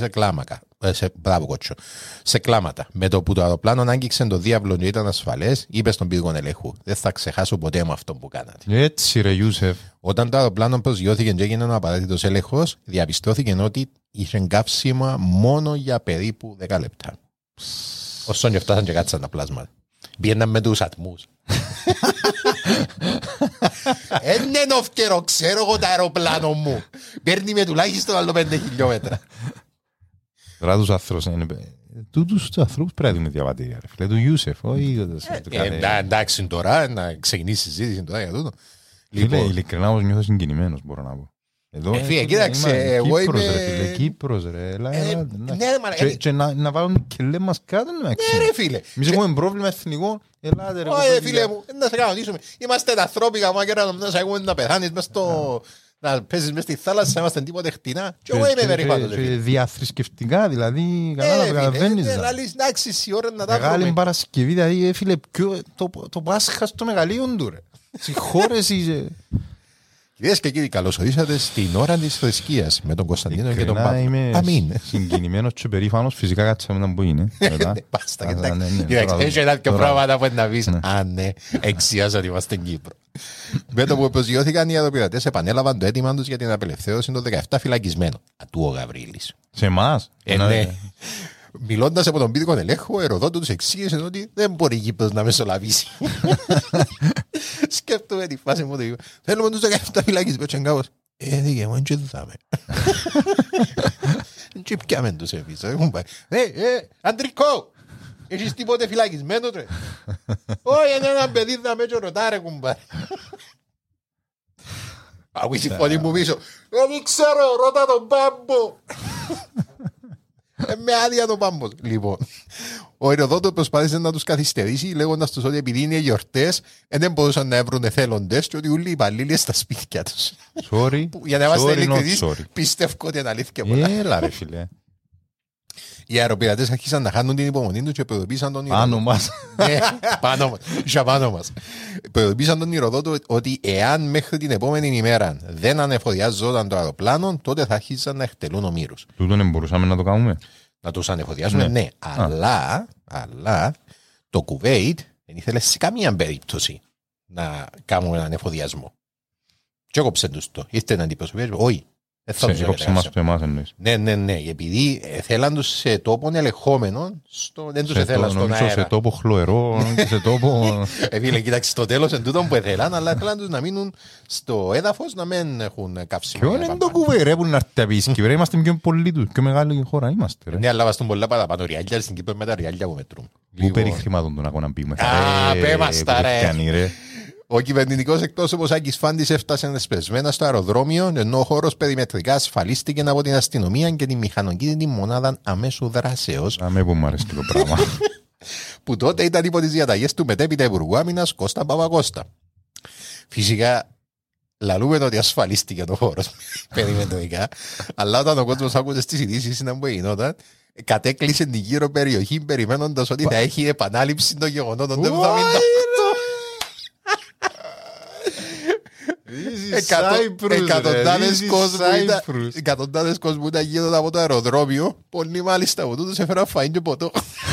σε κλάματα. Με το που το αεροπλάνο άγγιξε το διάβλο και ήταν ασφαλές, είπε στον πύργο ελέγχου: Δεν θα ξεχάσω ποτέ μου αυτό που κάνατε. Έτσι, ρε Ιούσεφ. Όταν το αεροπλάνο προσγειώθηκε και έγινε ο απαραίτητος έλεγχος, διαπιστώθηκε ότι είχε καύσιμα μόνο για περίπου 10 λεπτά. Όσον και φτάσαν και κάτσαν τα πλάσματα. Πήγαιναν με τους ατμούς. Είναι νοφκερό, ξέρω εγώ το αεροπλάνο μου. Παίρνει με τουλάχιστον άλλο 5 χιλιόμετρα. Τώρα τους ανθρώπους τους ανθρώπους πρέπει να είναι διαβατήρια. Φίλε του Ιούσεφ. Εντάξει τώρα, να ξεκινήσει η συζήτηση τώρα για τούτο. Φίλε, ειλικρινά όμως νιώθω συγκινημένος, μπορώ να πω. Φίλε, κοίταξε, εγώ είμαι... Κύπρος ρε, και να βάλουν και λέμε μας κάτω. Ναι ρε φίλε. Εμείς έχουμε πρόβλημα εθνικό, ελάτε ρε. Όχι φίλε μου, να σε κανονίσουμε. Είμαστε τα ανθρώπικα, μα και να έχουμε να πεθάνεις μες στο... Να παίζεις μες στη θάλασσα, είμαστε τίποτε χτινά. Και εγώ είμαι περίπατος. Διαθρησκευτικά δηλαδή, καταλαβαίνεις. Μεγάλη Παρασκευή, δηλαδή φίλε, το Πάσχα στο μεγαλείο του ρε. Συγχώρες είσαι. Κυρίες και κύριοι, καλώς ορίσατε στην ώρα της θρησκείας με τον Κωνσταντίνο και τον Παύλο. Είμαι συγκινημένος και περήφανος, φυσικά κάτσαμε να που είναι. Πάστα, κοιτάξτε, έχει ένα και πράγματα που να πεις. Α, ναι, εξιάζω ότι είμαστε στην Κύπρο. Με το που προσγειώθηκαν οι αεροπειρατές, επανέλαβαν το αίτημα τους για την απελευθέρωση των 17 φυλακισμένων. Ατού ο Γαβρίλης. Σε εμάς. Ναι. Μιλώντας από τον πύργο ελέγχου, ο Εροδότου τους εξήγησε ότι δεν μπορεί η Κύπρος να μεσολαβήσει. Σκέφτομαι τη φάση μου, το είπα. Θέλουμε τους 17 φυλακισμένους και κάπως. Δίκαι μου, δεν δάμε. Και πιάμε τους εμείς. Αντρικό, έχεις τίποτε φυλακισμένο ρε? Όχι, είναι ένα παιδί δάμε και ρωτάρε κουμπάρε. Ακούεις η φωνή μου πίσω. Δεν ξέρω, ρώτα τον Πάμπο. Με άδεια το Πάμπος. Λοιπόν, ο Ηροδότος προσπάθησε να τους καθυστερήσει λέγοντας τους ότι επειδή είναι γιορτές δεν μπορούσαν να έβρουν εθέλοντες και ότι όλοι οι υπαλλήλοι στα σπίτια τους. Sorry, για να είμαστε ειλικρινείς, πιστεύω ότι είναι αλήθεια πολλά. Έλα ρε φίλε. Οι αεροπειρατές άρχισαν να χάνουν την υπομονή τους και προειδοποίησαν τον Ηροδότο. Πάνω μας. Πάνω μας. Προειδοποίησαν τον Ηροδότο ότι εάν μέχρι την επόμενη ημέρα δεν ανεφοδιάζονταν το αεροπλάνο, τότε θα άρχισαν να εκτελούν ομήρους. Τούτον δεν μπορούσαμε να το κάνουμε. Να τους ανεφοδιάσουμε, ναι. Αλλά το Κουβέιτ δεν ήθελε σε καμία περίπτωση να κάνουμε έναν ανεφοδιασμό. Και έκοψε τους το. Ήρθε να αντιπροσωπεύει. Όχι. Έκοψε μας το εμάς εννοείς. Ναι. Επειδή θέλαν τους σε τόπο ελεγχόμενο, δεν τους θέλαν στον αέρα. Σε τόπο χλωερό, σε τόπο... Φίλε, κοίταξε, στο τέλος εν τούτον που θέλαν, αλλά θέλαν τους να μείνουν στο έδαφος, να μην έχουν καύσιμο. Ποιο είναι το κουβέ ρε που είναι αρταπίσκοι, ρε, είμαστε πιο πολλοί τους, πιο μεγάλη χώρα είμαστε ρε. Ναι, αλλά βαστούν πολλά παραπάνω ριάλια, στην Κύπρο με τα ριάλια που μετρούν. Πού περί χρημάτων τον αγώνα πήγουμε. Πέμαστα ρε. Ο κυβερνητικός εκπρόσωπος Άκης Φάντης έφτασε εσπεσμένα στο αεροδρόμιο, ενώ ο χώρος περιμετρικά ασφαλίστηκε από την αστυνομία και τη μηχανοκίνητη μονάδα αμέσου δράσεως. Αμέ που μου αρέσει το πράγμα. Που τότε ήταν υπό τις διαταγές του μετέπειτα Υπουργού Άμυνας Κώστα Παπακώστα. Φυσικά, λαλούμε ότι ασφαλίστηκε το χώρος περιμετρικά, αλλά όταν ο κόσμος άκουσε στις ειδήσεις να που γινόταν, κατέκλεισε την γύρω περιοχή περιμένοντας ότι θα έχει επανάληψη των γεγονότων του 70. Εκατοντάδες κόσμου ήταν γίνοντα από το αεροδρόμιο. Πολλοί μάλιστα από τούτος έφεραν φαΐν και ποτό.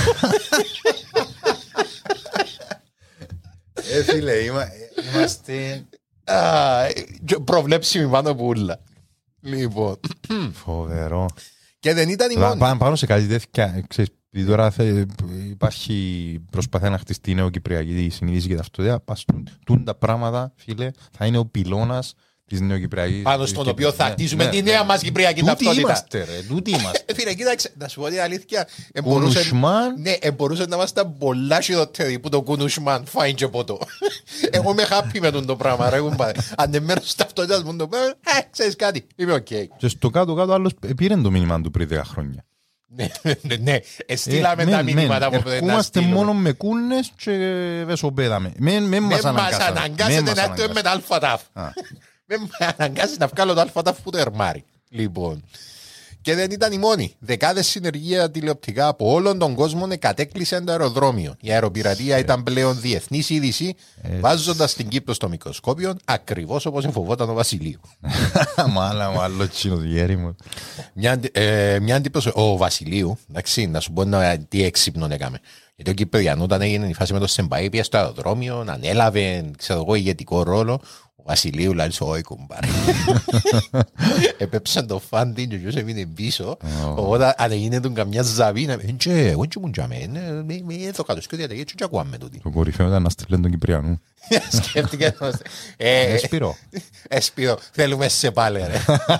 Φίλε, είμαστε προβλέψιμοι πάνω από ούλα. Λοιπόν, φοβερό. Και δεν ήταν η μόνη. Πάνω σε κάτι τέτοια, ξέρεις, τώρα υπάρχει προσπάθεια να χτιστεί η νεοκυπριακή συνείδηση και ταυτότητα. Τούν τα πράγματα, φίλε, θα είναι ο πυλώνας της νεοκυπριακής. Πάνω στον οποίο θα χτίσουμε τη νέα μας κυπριακή ταυτότητα. Τούτοι είμαστε. Φίλε, κοίταξε, να σου πω την αλήθεια. Κουνουσμάν. Ναι, μπορούσε να είμαστε πολλά χειρότεροι που το κουνουσμάν φάει και ποτό. Εγώ είμαι happy με τον το πράγμα, ρε κουμπάρε. Αν δεν μέρος της ταυτότητας μου το πράγμα, ξέρεις κάτι, είμαι οκ. Και στο κάτω-κάτω άλλος πήρε το μήνυμα του πριν 10 χρόνια. Ναι, στείλαμε τα μήνυματα που πρέπει να στείλουμε. Μόνο με κούνες και βεσοπέδαμε. Μεν μας αναγκάσετε να έρθουμε με τα αλφατάφ. Μεν μας αναγκάσετε να βγάλω το αλφατάφ που το ερμάρει. Λοιπόν, Και δεν ήταν η μόνη. Δεκάδες συνεργεία τηλεοπτικά από όλον τον κόσμο κατέκλυσαν το αεροδρόμιο. Η αεροπειρατεία ήταν πλέον διεθνής είδηση, βάζοντας την Κύπρο στο μικροσκόπιο, ακριβώς όπως φοβόταν ο Βασιλείου. Μάλλον τσίνο του γέρι μου. Μια αντιπροσωπή. Ο Βασιλείου, εντάξει, να σου πω τι έξυπνο έκαμε. Γιατί ο Κυπριανού όταν έγινε η φάση με το Σεμπαΐ, πήγε στο αεροδρόμιο, ανέλαβε, ξέρω εγώ, ηγετικό ρόλο. Ο Βασιλείου λέει όχι κουμπάρε. Επέψαν το φάντι και ποιος έμεινε πίσω. Οπότε αν έγινε τον καμιά ζαβίνα, εγώ και μου τζάμε, εδώ κάτω σκοτία τα γέτσου και ακούαμε τούτοι. Το κορυφαίο ήταν να στείλουν τον Κυπριανού. Σκέφτηκε. Σπύρο, θέλουμε σε πάλι ρε.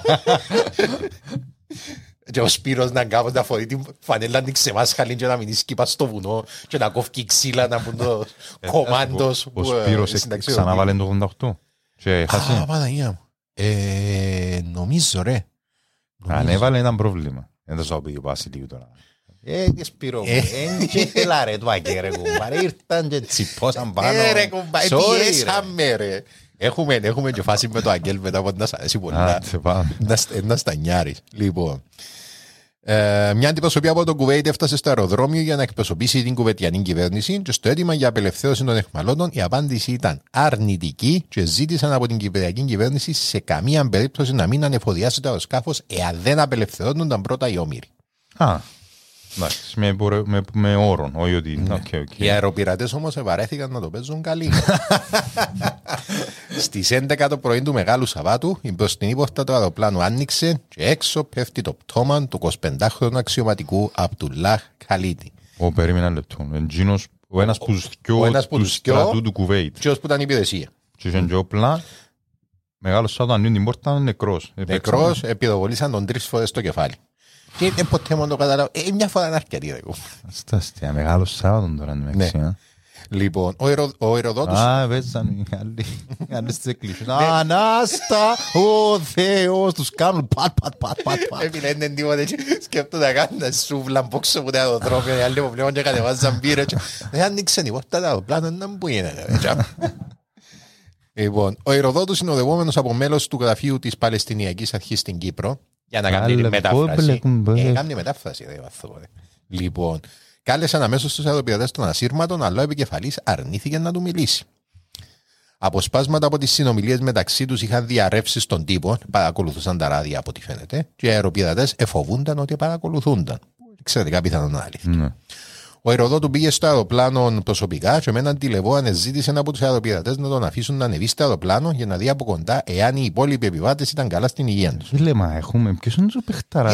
Και ο Σπύρος να κάπως να φορεί την φανέλα την ξεμάσχαλη και να μην σκύπα στο βουνό και να κόφει ξύλα να πούν το κομμάντος. Ο Σπύρος ξαναβάλε το 88. Α, Παναγία μου. Νομίζω ρε. Αν έβαλε ήταν πρόβλημα. Δεν θα σου πει ο Βασιλείου τώρα. Σπύρο μου, και θέλα ρε το αγγέ ρε κουμπάρε. Ήρθαν και τσιπώσαν πάνω. Ρε κουμπάρε, πιέσαμε ρε. Έχουμε και φάση με το Αγγέλ μετά από να σ' αρέσει πολύ. Να στανιάρεις. Λοιπόν, μια αντιπροσωπή από τον Κουβέιτ έφτασε στο αεροδρόμιο για να εκπροσωπήσει την κουβετιανή κυβέρνηση και στο αίτημα για απελευθέρωση των αιχμαλώτων η απάντηση ήταν αρνητική και ζήτησαν από την κυπριακή κυβέρνηση σε καμία περίπτωση να μην ανεφοδιάσει το αεροσκάφος εάν δεν απελευθερώνονταν πρώτα οι όμηροι. Με όρον, όχι ότι. Οι αεροπειρατές όμως βαρέθηκαν να το παίζουν καλή. Στις 11 το πρωί του Μεγάλου Σαββάτου η μπροστινή πόρτα του αεροπλάνου άνοιξε και έξω πέφτει το πτώμα του 25χρονου αξιωματικού Απτουλάχ Χαλίτη. Περίμενα ένα λεπτό. Ο ένας που του στρατού του Κουβέιτ. Και που ήταν η υπηρεσία. Και είχε όπλα. Μεγάλο Σαββάτου ανοίγει την πόρτα νεκρός. Νεκρός, επιδοβολήσαν τον 3 φορές στο κεφάλι. Και ποτέ μόνο το καταλάβω. Μια φορά είναι αρκετή. Στα αστεία, Μεγάλο Σάββατο τώρα είναι μεταξύ. Λοιπόν, ο Ηροδότος... Παίζαν οι άλλοι στις εκκλήσεις. Ανάστα, ο Θεός, τους κάνουν πατ. Έπινε είναι τίποτε και σκέφτονται να κάνουν ένα σούβλα μπόξο από το αεροδρόμιο. Οι άλλοι που πλέον και κατεβάζαν πύρε. Δεν ανοίξαν η πόρτα του αεροπλάνου, να μου είναι. Λοιπόν, ο Ηροδότος είναι οδηγούμενος από μέλος του γραφείου της Παλαιστινιακής Αρχής στην Κύπρο για να κάνει τη μετάφραση. Κάνει μετάφραση, ρε βαθό. Λοιπόν, κάλεσαν αμέσως τους αεροπειρατές των ασύρματων, αλλά ο επικεφαλής αρνήθηκε να του μιλήσει. Αποσπάσματα από τις συνομιλίες μεταξύ τους είχαν διαρρεύσει στον τύπο, παρακολουθούσαν τα ράδια από ό,τι φαίνεται, και οι αεροπειρατές εφοβούνταν ότι παρακολουθούνταν. Εξαιρετικά πιθανό να αλήθεια. Ο Ηροδότου πήγε στο αεροπλάνο προσωπικά και με έναν τηλεφώνο ζήτησε από τους αεροπειρατές να τον αφήσουν να ανεβεί στο αεροπλάνο για να δει από κοντά εάν οι υπόλοιποι επιβάτες ήταν καλά στην υγεία τους. Λέμε, έχουμε ποιος είναι ο παιχταράς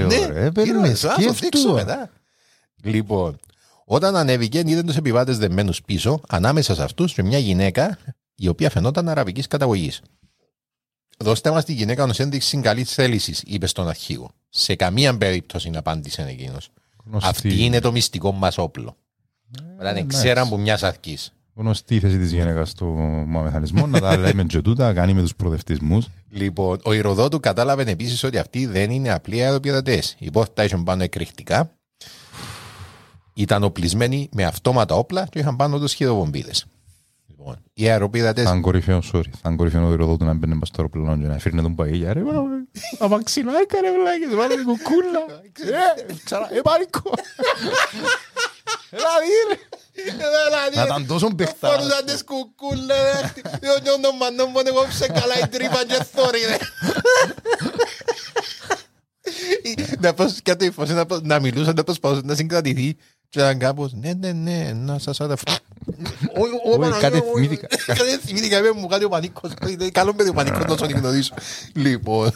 μετά. Λοιπόν, όταν ανέβηκε, είδε τους επιβάτες δεμένους πίσω, ανάμεσα σε αυτούς και μια γυναίκα η οποία φαινόταν αραβικής καταγωγής. Δώστε μας τη γυναίκα ως ένδειξη καλής θέλησης, είπε στον αρχηγό. Σε καμία περίπτωση απάντησε εκείνος. Αυτή είναι το μυστικό μας όπλο. Όταν ξέραν που μιας αρχής. Γνωστή η θέση της γυναίκας στο μηχανισμό, να τα λέμε και τούτα, κάνει με τους προοδευτισμούς. Λοιπόν, ο Ηροδότου κατάλαβε επίσης ότι αυτοί δεν είναι απλοί αεροπειρατές. Οι πόρτα είχαν πάνω εκρηκτικά, ήταν οπλισμένοι με αυτόματα όπλα και είχαν πάνω τους χειροβομβίδες. Λοιπόν, οι αεροπειρατές. Θα κορυφαίο ο Ηροδότου να μπαίνει στο αεροπλάνο και να φύρνε τον παγίλια. Ρε, αμαξινάκα ρε βλάκες, βάλε την κουκούλα. Πανικό. Να ήταν τόσο παιχτά. Φορούσαν τις κουκούλες. Ο μανό μου κόψε καλά η τρύπα και θόρυ ρε. Να μιλούσαν, να προσπαθούσαν να συγκρατηθεί και να κάπως ναι, να σας αδευτώ. Κατευθυμήθηκα, είπε μου κάτι ο πανίκος. Καλό παιδί ο πανίκος να τον γνωρίσω. Λοιπόν,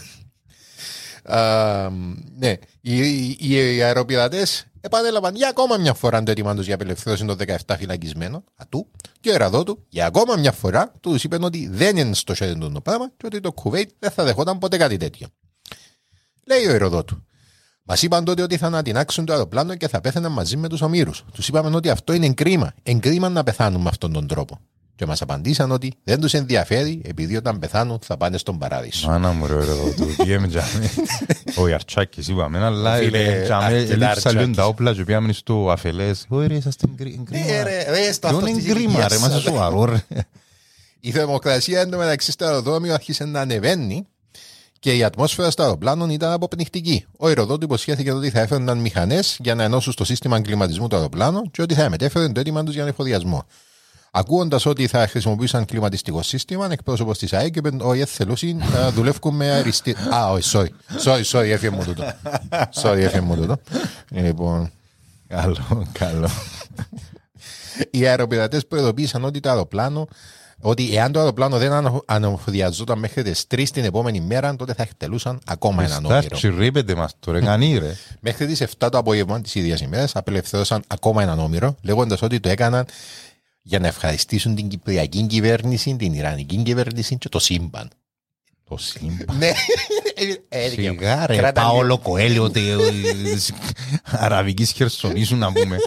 ναι, οι αεροπειρατές επανέλαβαν για ακόμα μια φορά το έτοιμά τους για απελευθέρωση των 17 φυλακισμένων ατού και ο Ηροδότου για ακόμα μια φορά τους είπαν ότι δεν είναι στο χέρι του το πράγμα και ότι το Κουβέιτ δεν θα δεχόταν ποτέ κάτι τέτοιο. Λέει ο Ηροδότου. Μας είπαν τότε ότι θα ανατινάξουν το αεροπλάνο και θα πέθαναν μαζί με τους ομήρους. Τους είπαμε ότι αυτό είναι κρίμα. Κρίμα να πεθάνουν με αυτόν τον τρόπο. Και μας απαντήσαν ότι δεν τους ενδιαφέρει επειδή όταν πεθάνουν θα πάνε στον παράδεισο. Μάνα μου ρε Ηροδότου. Πήγαμε τζάμε. Ο Ιαρτσάκης είπαμε, αλλά έλειψα λίγο τα όπλα και πήγαμε στο αφελές. Ω ρε, είσαστε κρίμα ρε, είμαστε σοβαρό ρε. Η θερμοκρασία εντωμεταξύ στο αεροδρόμιο άρχισε να ανεβαίνει. Και η ατμόσφαιρα στο αεροπλάνο ήταν αποπνιχτική. Ο αεροδότη υποσχέθηκε ότι θα έφερναν μηχανές για να ενώσουν στο σύστημα κλιματισμού του αεροπλάνου και ότι θα μετέφεραν το αίτημα τους για εφοδιασμό. Ακούγοντας ότι θα χρησιμοποιούσαν κλιματιστικό σύστημα, εκπρόσωπος της ΑΕΚ είπε ότι θελούσαν να δουλεύουν με αριστεί. Sorry, έφυγε μου τούτο. Λοιπόν, καλό. Οι αεροπειρατές προειδοποίησαν ότι εάν το αεροπλάνο δεν ανεφοδιαζόταν μέχρι τις 3 την επόμενη μέρα, τότε θα εκτελούσαν ακόμα έναν όμηρο. Ρίπετε μας τώρα, κανεί ρε. Μέχρι τις 7 το απόγευμα της ίδιας ημέρας απελευθέρωσαν ακόμα έναν όμηρο, λέγοντας ότι το έκαναν για να ευχαριστήσουν την Κυπριακή κυβέρνηση, την Ιρανική κυβέρνηση και το σύμπαν. Το σύμπαν. Ναι. Σιγά ρε, Παόλο Κοέλιο, Αραβικής Χερσονήσου να πούμε.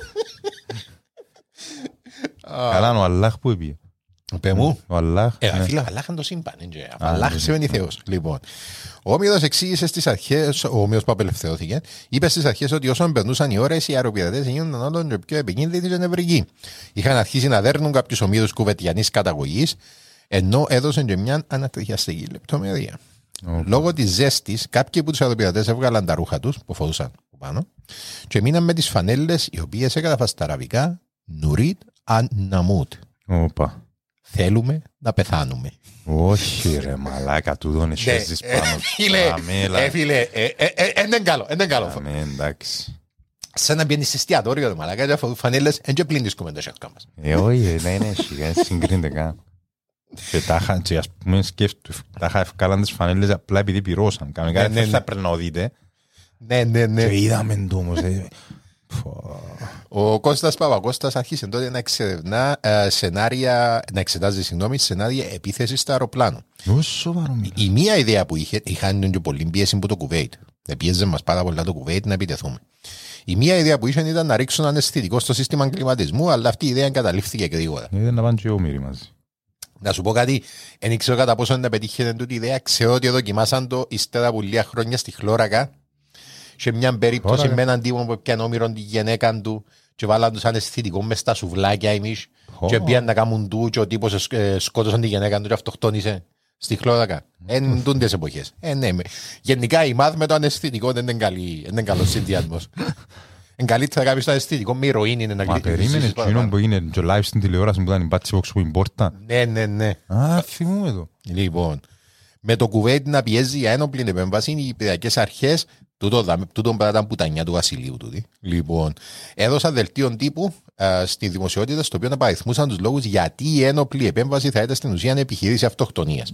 Καλά ο Αλλάχ που είπε. Πεμού. Ο Αλλάχ. Φίλε, ο Αλλάχ είναι το σύμπαν. Ο Αλλάχ σημαίνει Θεός. Λοιπόν, ο Όμηρος εξήγησε στις αρχές, ο Όμηρος που απελευθερώθηκε, είπε στις αρχές ότι όσο περνούσαν οι ώρες, οι αεροπειρατές γίνονταν όλο και πιο επικίνδυνοι και νευρικοί. Είχαν αρχίσει να δέρνουν κάποιους ομήρους κουβετιανής καταγωγής, ενώ έδωσαν και μια ανατριχιαστική λεπτομέρεια. Λόγω της ζέστης, κάποιοι από τους αεροπειρατές έβγαλαν τα ρούχα τους που φορούσαν πάνω και μείναν με τις φανέλες οι οποίες έγραφαν στα αραβικά Νουρίτ αν Ναμούτ. Θέλουμε να πεθάνουμε. Όχι ρε μαλάκα, του δώνε σχέσεις πάνω. Φίλε, είναι καλό. Εντάξει. Σαν να μπαίνεις σε εστιατόριο μαλάκα και αφού φανέλες εν και πλήν δισκούμε τα σιάτκα μας. Όχι, ναι, συγκρίνεται καν. Και ας πούμε σκέφτου, τα είχα ευκάλαν τις φανέλες απλά επειδή πυρώσαν. Κανονικά δεν θα πρέπει να δείτε. Ναι. Και είδαμε το όμως. Ο Κώστας Παπακώστας άρχισε τότε να εξετάζει σενάρια επίθεσης στο αεροπλάνο. Η μία ιδέα που είχαν και πολύ πίεση από το Κουβέιτ. Πίεζε μας πάρα πολλά το Κουβέιτ να επιτεθούμε. Η μία ιδέα που είχαν ήταν να ρίξουν αναισθητικό στο σύστημα κλιματισμού, αλλά αυτή η ιδέα εγκαταλείφθηκε γρήγορα. Δεν να πάνε και όμοιροι μαζί. Να σου πω κάτι, δεν ξέρω κατά πόσο να πετύχετε τούτη ιδέα. Ξέρω ότι δοκιμάσαν το ύστερα από λίγα χρόνια στη Χλώρακα. Σε μια περίπτωση με έναν τύπο που πιάνε όμοιρον τη γυναίκα του και βάλαν τους αναισθητικό μες στα σουβλάκια εμείς και πήγαν να κάνουν του και ο τύπος σκότωσαν τη γυναίκα του και αυτοκτόνησε στη Χλώρακα. Εν τούντες εποχές. Ναι. Γενικά η μάθ με το αναισθητικό δεν είναι καλός συνδυασμός. Είναι καλύτερα κάποιος το αναισθητικό με ηρωίνη είναι να κλείσει. Μα περίμενε εκείνον που έγινε και live στην τηλεόραση που ήταν η Μπάτσι Box που εμπόρτα. Ναι. Α, θυμούμε το. Λοιπόν, με το Κουβέιτ να πιέζει για ένοπλη επέμβαση οι Κυπριακές αρχές. Τούτον ήταν πουτανιά του Βασιλείου τούτη. Λοιπόν, έδωσαν δελτίον τύπου στη δημοσιότητα, στο οποίο απαριθμούσαν τους λόγους γιατί η ένοπλη επέμβαση θα ήταν στην ουσία επιχείρηση αυτοκτονίας.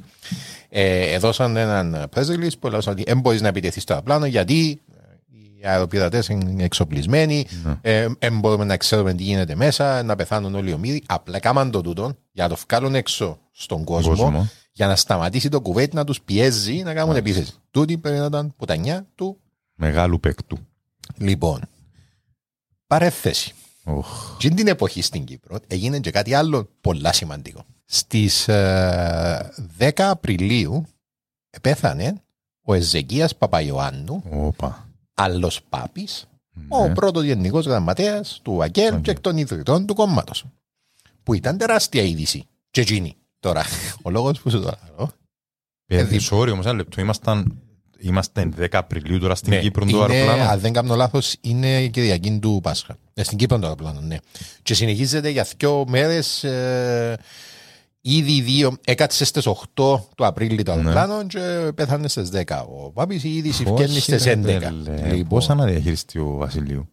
Έδωσαν έναν press release που έλεγαν ότι δεν μπορείς να επιτεθείς στο αεροπλάνο γιατί οι αεροπειρατές είναι εξοπλισμένοι, δεν μπορούμε να ξέρουμε τι γίνεται μέσα, να πεθάνουν όλοι οι ομήροι. Απλά κάμαν το τούτον για να το βγάλουν έξω στον κόσμο. Για να σταματήσει το Κουβέιτ να τους πιέζει να κάνουν επίθεση. Τούτη πρέπει να ήταν πουτανιά του μεγάλου παίκτου. Λοιπόν, παρέθεση. Και την εποχή στην Κύπρο έγινε και κάτι άλλο πολλά σημαντικό. Στις 10 Απριλίου πέθανε ο Εζεκίας Παπαϊωάννου, άλλος Πάπης, ο πρώτος γενικός γραμματέας του ΑΚΕΛ και εκ των ιδρυτών του κόμματος. Που ήταν τεράστια είδηση. Και εκείνη. Τώρα, ο λόγος που σου το λέω. Sorry, όμως ένα λεπτό. Είμαστε 10 Απριλίου τώρα στην Κύπρο το αεροπλάνο. Αν δεν κάνω λάθος, είναι η Κυριακή του Πάσχα. Στην Κύπρο το αεροπλάνο, ναι. Και συνεχίζεται για 2 μέρες. Ήδη 2, έκατσε στις 8 του Απρίλη το αεροπλάνο και πέθανε στις 10. Ο Πάπης η είδηση βγαίνει στις 11. Πώς αναδιαχειριστεί ο Βασιλείου.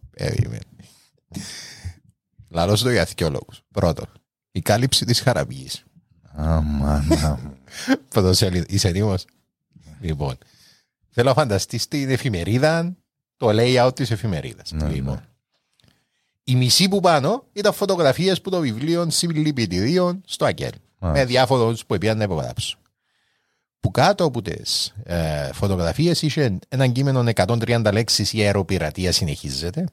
Λαλώς το για 2 λόγους. Πρώτον, η κάλυψη της χαραπηγής. Πρωτοσέλιδο. Είσαι έτοιμος? Λοιπόν, θέλω να φανταστείς την εφημερίδα, το layout της εφημερίδας. Λοιπόν, η μισή που πάνω ήταν φωτογραφίες που το βιβλίο συλληπιτηρίων στο ΑΚΕΛ. Με διάφορους που πήγαν να υπογράψουν. Που κάτω από τις φωτογραφίες είχε ένα κείμενο 130 λέξεις, η αεροπειρατεία συνεχίζεται.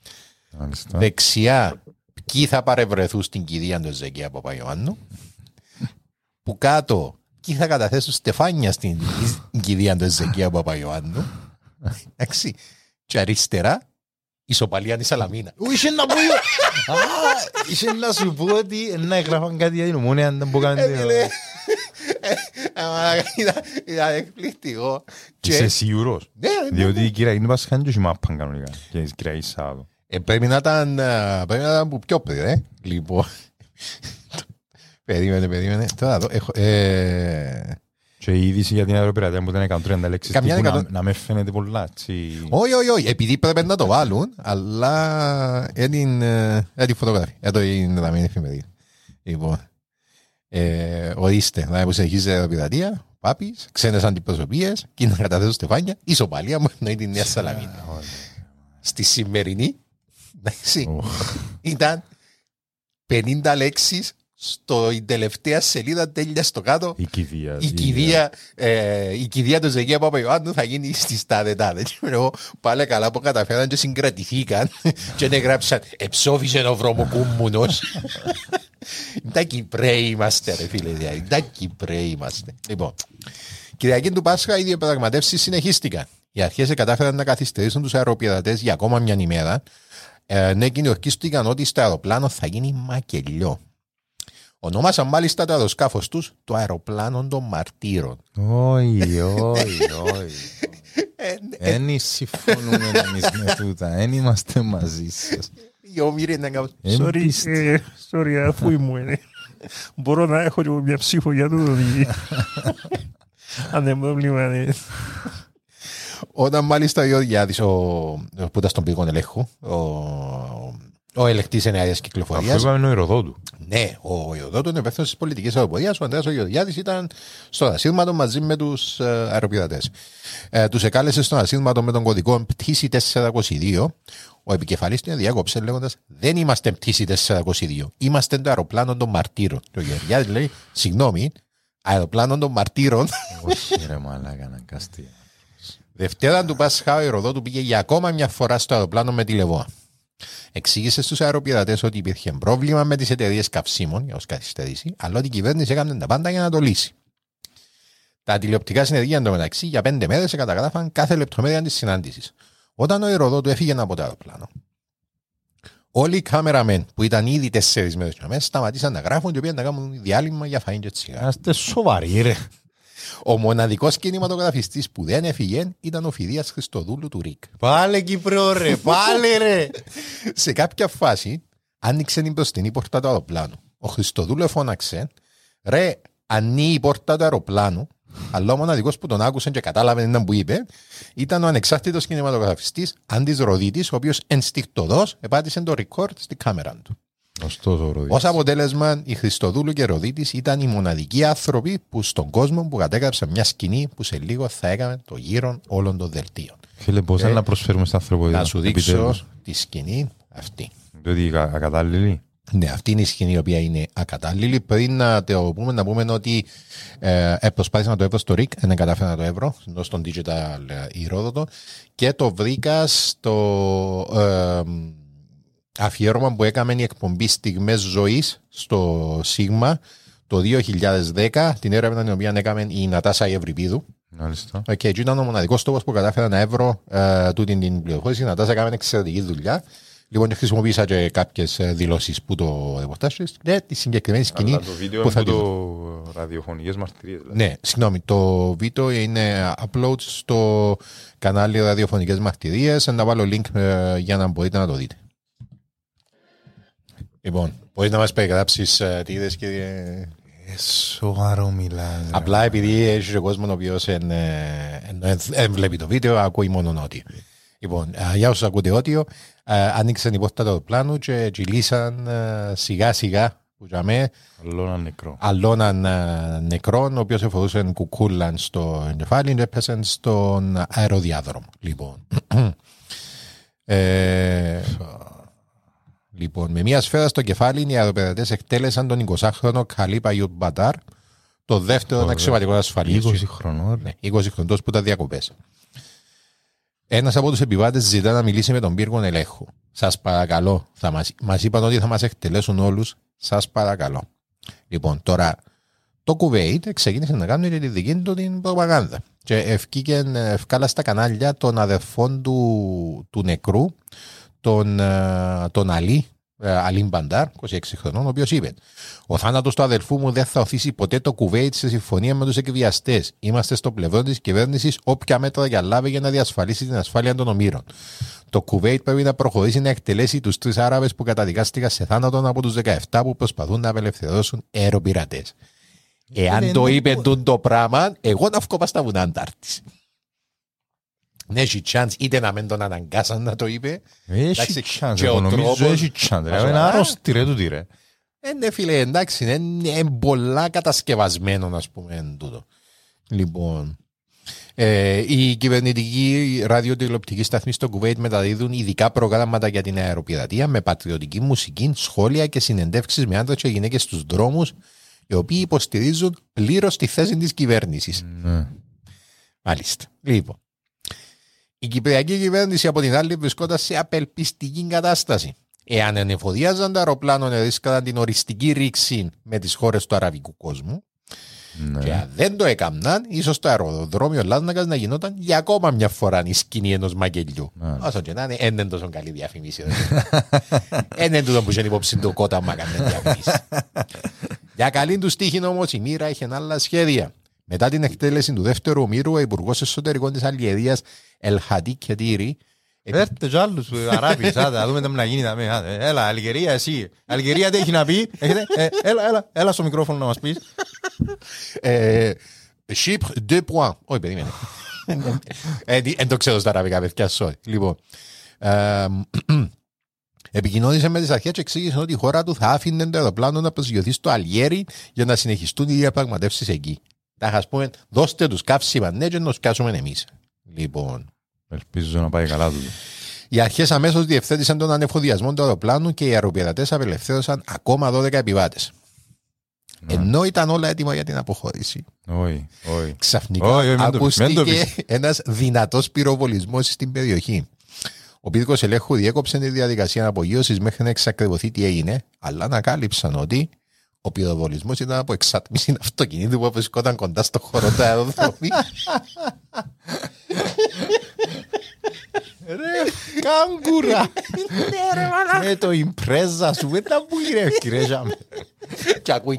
Δεξιά, ποιοι θα παρευρεθούν στην κηδεία του Εζεκία Παπαϊωάννου. Που κάτω, ποιοι θα καταθέσουν στεφάνια στην κηδεία του Εζεκία Παπαϊωάννου. Εντάξει. Και αριστερά, ισοπαλία Σαλαμίνα. Είχε να σου πω ότι να έγραφαν κάτι για την Ομόνια αν δεν μπορούσαν. Ήταν εκπληκτικό. Είσαι σίγουρος? Ναι. Διότι η Κυριακή Πάσχα δεν έχει μάπαν κανονικά. Και η Κυριακή Σάββατο. Πρέπει να ήταν που πιο πριν, λοιπόν. Περίμενε. Τώρα εδώ έχω... Και η είδηση για την αεροπειρατεία που ήταν 130 λέξεις τύπου να με φαίνεται πολλά. Όχι, επειδή πρέπει να το βάλουν, αλλά την φωτογραφία. Εδώ είναι τα μήνυ εφημερίδα. Λοιπόν, ορίστε, να που συνεχίζει η αεροπειρατεία, πάπης, ξένες αντιπροσωπείες, και να καταθέσουν στεφάνια, ισοπαλία μου εννοεί τη Νέα Σαλαμίνα. Στη σημερινή, ήταν 50 λέξεις στο τελευταία σελίδα, τέλεια στο κάτω. Η κηδεία του Ζεγία Παπαϊωάννου θα γίνει στις τάδε. Πάλι καλά που καταφέραν και συγκρατηθήκαν και έγραψαν εψόφισε ο βρωμοκούμμουνος. Τα Κυπρέοι είμαστε ρε φίλε. Τα Κυπρέοι είμαστε. Λοιπόν, Κυριακή του Πάσχα οι διαπραγματεύσεις συνεχίστηκαν. Οι αρχές κατάφεραν να καθυστερήσουν τους αεροπειρατές για ακόμα μια ημέρα. Ναι, κοινιορκίστηκαν ότι στο αεροπλάνο θα γίνει μακελιό. Ονόμασαν μάλιστα το αεροσκάφος τους το αεροπλάνο των μαρτύρων. Όχι. Εν συμφωνούμε εμείς με τούτα. Εν είμαστε μαζί σας. Sorry, αφού ήμουν. Μπορώ να έχω μια ψήφο για τούτο. Αν δεν πρόβλημα είναι. Όταν μάλιστα ο Γεωργιάδης που ήταν στον πύργο ελέγχου, ο ελεκτής ενέργειας κυκλοφορίας. Αυτό είπαμε ο Ηροδότου. Ναι, ο Ηροδότου είναι υπεύθυνος της πολιτικής αεροπορίας. Ο Ανδρέας ο Γεωργιάδης ήταν στο ασύρματο μαζί με τους αεροπειρατές. Τους εκάλεσε στον ασύρματο με τον κωδικό πτήση 422. Ο επικεφαλής του διάκοψε λέγοντας δεν είμαστε πτήση 422. Είμαστε το αεροπλάνο των μαρτύρων. Και ο Γεωργιάδης λέει συγγνώμη, αεροπλάνο των μαρτύρων. Όχι ρε μαλάκα αναγκαστεί. Δευτέρα του Πάσχα ο Ηροδότου πήγε για ακόμα μια φορά στο αεροπλάνο με τη Λεβόα. Εξήγησε στους αεροπειρατές ότι υπήρχε πρόβλημα με τις εταιρείες καυσίμων για να τους καθυστερήσει, αλλά ότι η κυβέρνηση έκανε τα πάντα για να το λύσει. Τα τηλεοπτικά συνεδρία εντωμεταξύ για 5 μέρες καταγράφαν κάθε λεπτομέρεια της συνάντησης. Όταν ο Ηροδότου έφυγε από το αεροπλάνο, όλοι οι κάμεραμεν που ήταν ήδη 4 μέρες και μέσα σταματήσαν να γράφουν και πήγαν να κάνουν διάλειμμα για φαΐν και τσιγάρα. Είστε σοβαροί ρε. Ο μοναδικός κινηματογραφιστής που δεν έφυγε ήταν ο Φιδίας Χριστοδούλου του ΡΙΚ. Πάλε Κύπρο ρε, πάλε ρε. Σε κάποια φάση άνοιξε την μπροστινή πόρτα του αεροπλάνου. Ο Χριστοδούλου φώναξε ρε, ανοίγει η πόρτα του αεροπλάνου, αλλά ο μοναδικός που τον άκουσε και κατάλαβε έναν που είπε ήταν ο ανεξάρτητος κινηματογραφιστής Άντης Ροδίτης, ο οποίος ενστικτωδώς επάτησε το record στην κάμερα του. Ως αποτέλεσμα, η Χριστοδούλου και Ροδίτης ήταν οι μοναδικοί άνθρωποι που στον κόσμο που κατέγραψαν μια σκηνή που σε λίγο θα έκανε το γύρο όλων των δελτίων. Φίλε, πώς να προσφέρουμε στην ανθρωπότητα. Να σου δείξω τη σκηνή αυτή. Διότι ακατάλληλη. Ναι, αυτή είναι η σκηνή η οποία είναι ακατάλληλη. Πριν να το πούμε, να πούμε ότι προσπάθησα να το έβρω στο RIC, δεν κατάφερα να το έβρω, στον Digital Ηρόδοτο, και το βρήκα στο αφιέρωμα που έκαμε η εκπομπή Στιγμές Ζωής στο Σίγμα το 2010, την έρευνα την οποία έκαμε η Νατάσα Ευρυπίδου. Και εκεί ήταν ο μοναδικός τόπος που κατάφερα να έβρω τούτη την πληροφόρηση. Η Νατάσα έκαμε εξαιρετική δουλειά. Λοιπόν, χρησιμοποίησα και κάποιες δηλώσεις που το ρεπορτάζ και τη συγκεκριμένη σκηνή. Αλλά το βίντεο είναι το ραδιοφωνικές μαρτυρίες. Δηλαδή. Ναι, συγγνώμη, το βίντεο είναι upload στο κανάλι Ραδιοφωνικές Μαρτυρίες. Να βάλω link για να μπορείτε να το δείτε. Λοιπόν, μπορείς να μας περιγράψεις τι είδες, κύριε? Σοβαρό μιλάει. Απλά επειδή έχει ο κόσμος ο οποίος δεν βλέπει το βίντεο, ακούει μόνο ότι. Λοιπόν, για όσους ακούτε ότιο, άνοιξαν η πόρτα του αεροπλάνου και κυλήσαν σιγά σιγά που είχαμε αλλόναν νεκρόν, ο οποίος εφορούσε κουκούλαν στο κεφάλι και έπεσαν στον αεροδιάδρομο. Λοιπόν, με μια σφαίρα στο κεφάλι, οι αεροπειρατές εκτέλεσαν τον 20χρονο Καλή Παγιούτ Μπατάρ, το δεύτερο αξιωματικό ασφαλείας. 20 χρονών. Ναι, 20 χρονών που ήταν διακοπές. Ένας από τους επιβάτες ζητά να μιλήσει με τον πύργο ελέγχου. Σας παρακαλώ, μας είπαν ότι θα μας εκτελέσουν όλους. Σας παρακαλώ. Λοιπόν, τώρα το Κουβέιτ ξεκίνησε να κάνει τη δική του την προπαγάνδα. Και ευκάλα στα κανάλια των αδερφών του νεκρού, τον Αλή, Αλίν Μπαντάρ, 26 χρονών, ο οποίος είπε: «Ο θάνατος του αδελφού μου δεν θα οθήσει ποτέ το Κουβέιτ σε συμφωνία με τους εκβιαστές. Είμαστε στο πλευρό της κυβέρνησης όποια μέτρα για λάβει για να διασφαλίσει την ασφάλεια των ομήρων. Το Κουβέιτ πρέπει να προχωρήσει να εκτελέσει τους 3 Άραβες που καταδικάστηκαν σε θάνατον από τους 17 που προσπαθούν να απελευθερώσουν αεροπειρατές». Εάν το είπε το πράγμα, εγώ να βγω στα βουνά Αντάρτης. Έχει chance είτε να μην τον αναγκάσαν να το είπε. Έχει chance, εγώ νομίζω έχει chance. Είναι άρρωστη ρε τούτη ρε. Ναι φίλε, εντάξει, είναι πολλά κατασκευασμένο να πούμε τούτο. Λοιπόν, οι κυβερνητικοί ραδιοτηλεοπτικοί σταθμοί στο Κουβέιτ μεταδίδουν ειδικά προγράμματα για την αεροπειρατεία με πατριωτική μουσική, σχόλια και συνεντεύξεις με άντρες και γυναίκες στους δρόμους, οι οποίοι υποστηρίζουν πλήρως τη θέση της κυβέρνησης. Μάλιστα. Λοιπόν, η κυπριακή κυβέρνηση από την άλλη βρισκόταν σε απελπιστική κατάσταση. Εάν ενεφοδιάζαν τα αεροπλάνων, ρίσκαναν την οριστική ρήξη με τις χώρες του αραβικού κόσμου. Και αν δεν το έκαναν, ίσως το αεροδρόμιο Λάρνακας να γινόταν για ακόμα μια φορά η σκηνή ενός μαγελιού. Όσο και να είναι, δεν τόσο καλή διαφήμιση. Δεν είναι τούτο που είχε υπόψη το κότα μα κάνει διαφήμιση. Για καλή του τύχη όμως η μοίρα είχε άλλα σχέδια. Μετά την εκτέλεση του δεύτερου ομήρου, ο Υπουργός Εσωτερικών της Αλγερίας Ελχατή Κετήρη. Έρτε κι άλλους Αράπης, να δούμε τι να γίνει. Έλα, Αλγερία, εσύ. Αλγερία τι έχει να πει. Έλα στο μικρόφωνο να μας πεις. Chypre, 2 points. Όχι, περίμενε. Δεν το ξέρω στα αραβικά, παιδιά, sorry. Λοιπόν, επικοινώνησε με τις αρχές και εξήγησε ότι η χώρα του θα άφηνε το αεροπλάνο να προσγειωθεί στο Αλγέρι για να συνεχιστούν οι διαπραγματεύσεις εκεί. Θα ας πούμε, δώστε τους καύσιμα ναι και να τους κάτσουμε εμείς. Λοιπόν, ελπίζω να πάει καλά του. Οι αρχές αμέσως διευθέτησαν τον ανεφοδιασμό του αεροπλάνου και οι αεροπειρατές απελευθέρωσαν ακόμα 12 επιβάτες. Ενώ ήταν όλα έτοιμα για την αποχώρηση. Ξαφνικά ακούστηκε ένας δυνατός πυροβολισμός στην περιοχή. Ο πύργος ελέγχου διέκοψε τη διαδικασία απογείωσης μέχρι να εξακριβωθεί τι έγινε, αλλά ανακάλυψαν ότι ο πυροβολισμός ήταν από εξάτμιση αυτοκινήτου που βρισκόταν κοντά στο χώρο του αεροδρομίου. Ρε κάγκουρα. Με το ιμπρέζα σου με τα πουλήρε κύριε. Και ακούει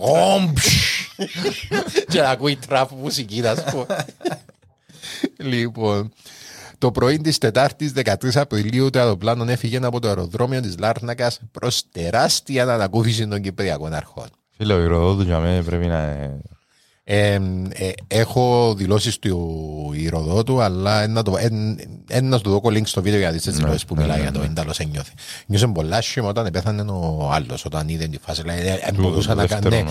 και ακούει τραπ μουσική να σου πω. Λοιπόν, το πρωί της Τετάρτης 13 Απριλίου το αεροπλάνο έφυγε από το αεροδρόμιο της Λάρνακας προς τεράστια ανακούφιση των Κυπριακών αρχών. Φίλε, ο Ηροδότου για μένα πρέπει να... έχω δηλώσεις του Ηροδότου, αλλά να σου δω link στο βίντεο για να δεις τις δηλώσεις που μιλάει για το ένταλος ένιωθε. Νιώσε πολλά σχήμα όταν πέθανε ο άλλος, όταν είδε τη φάση. Μπορούσα να κάνω,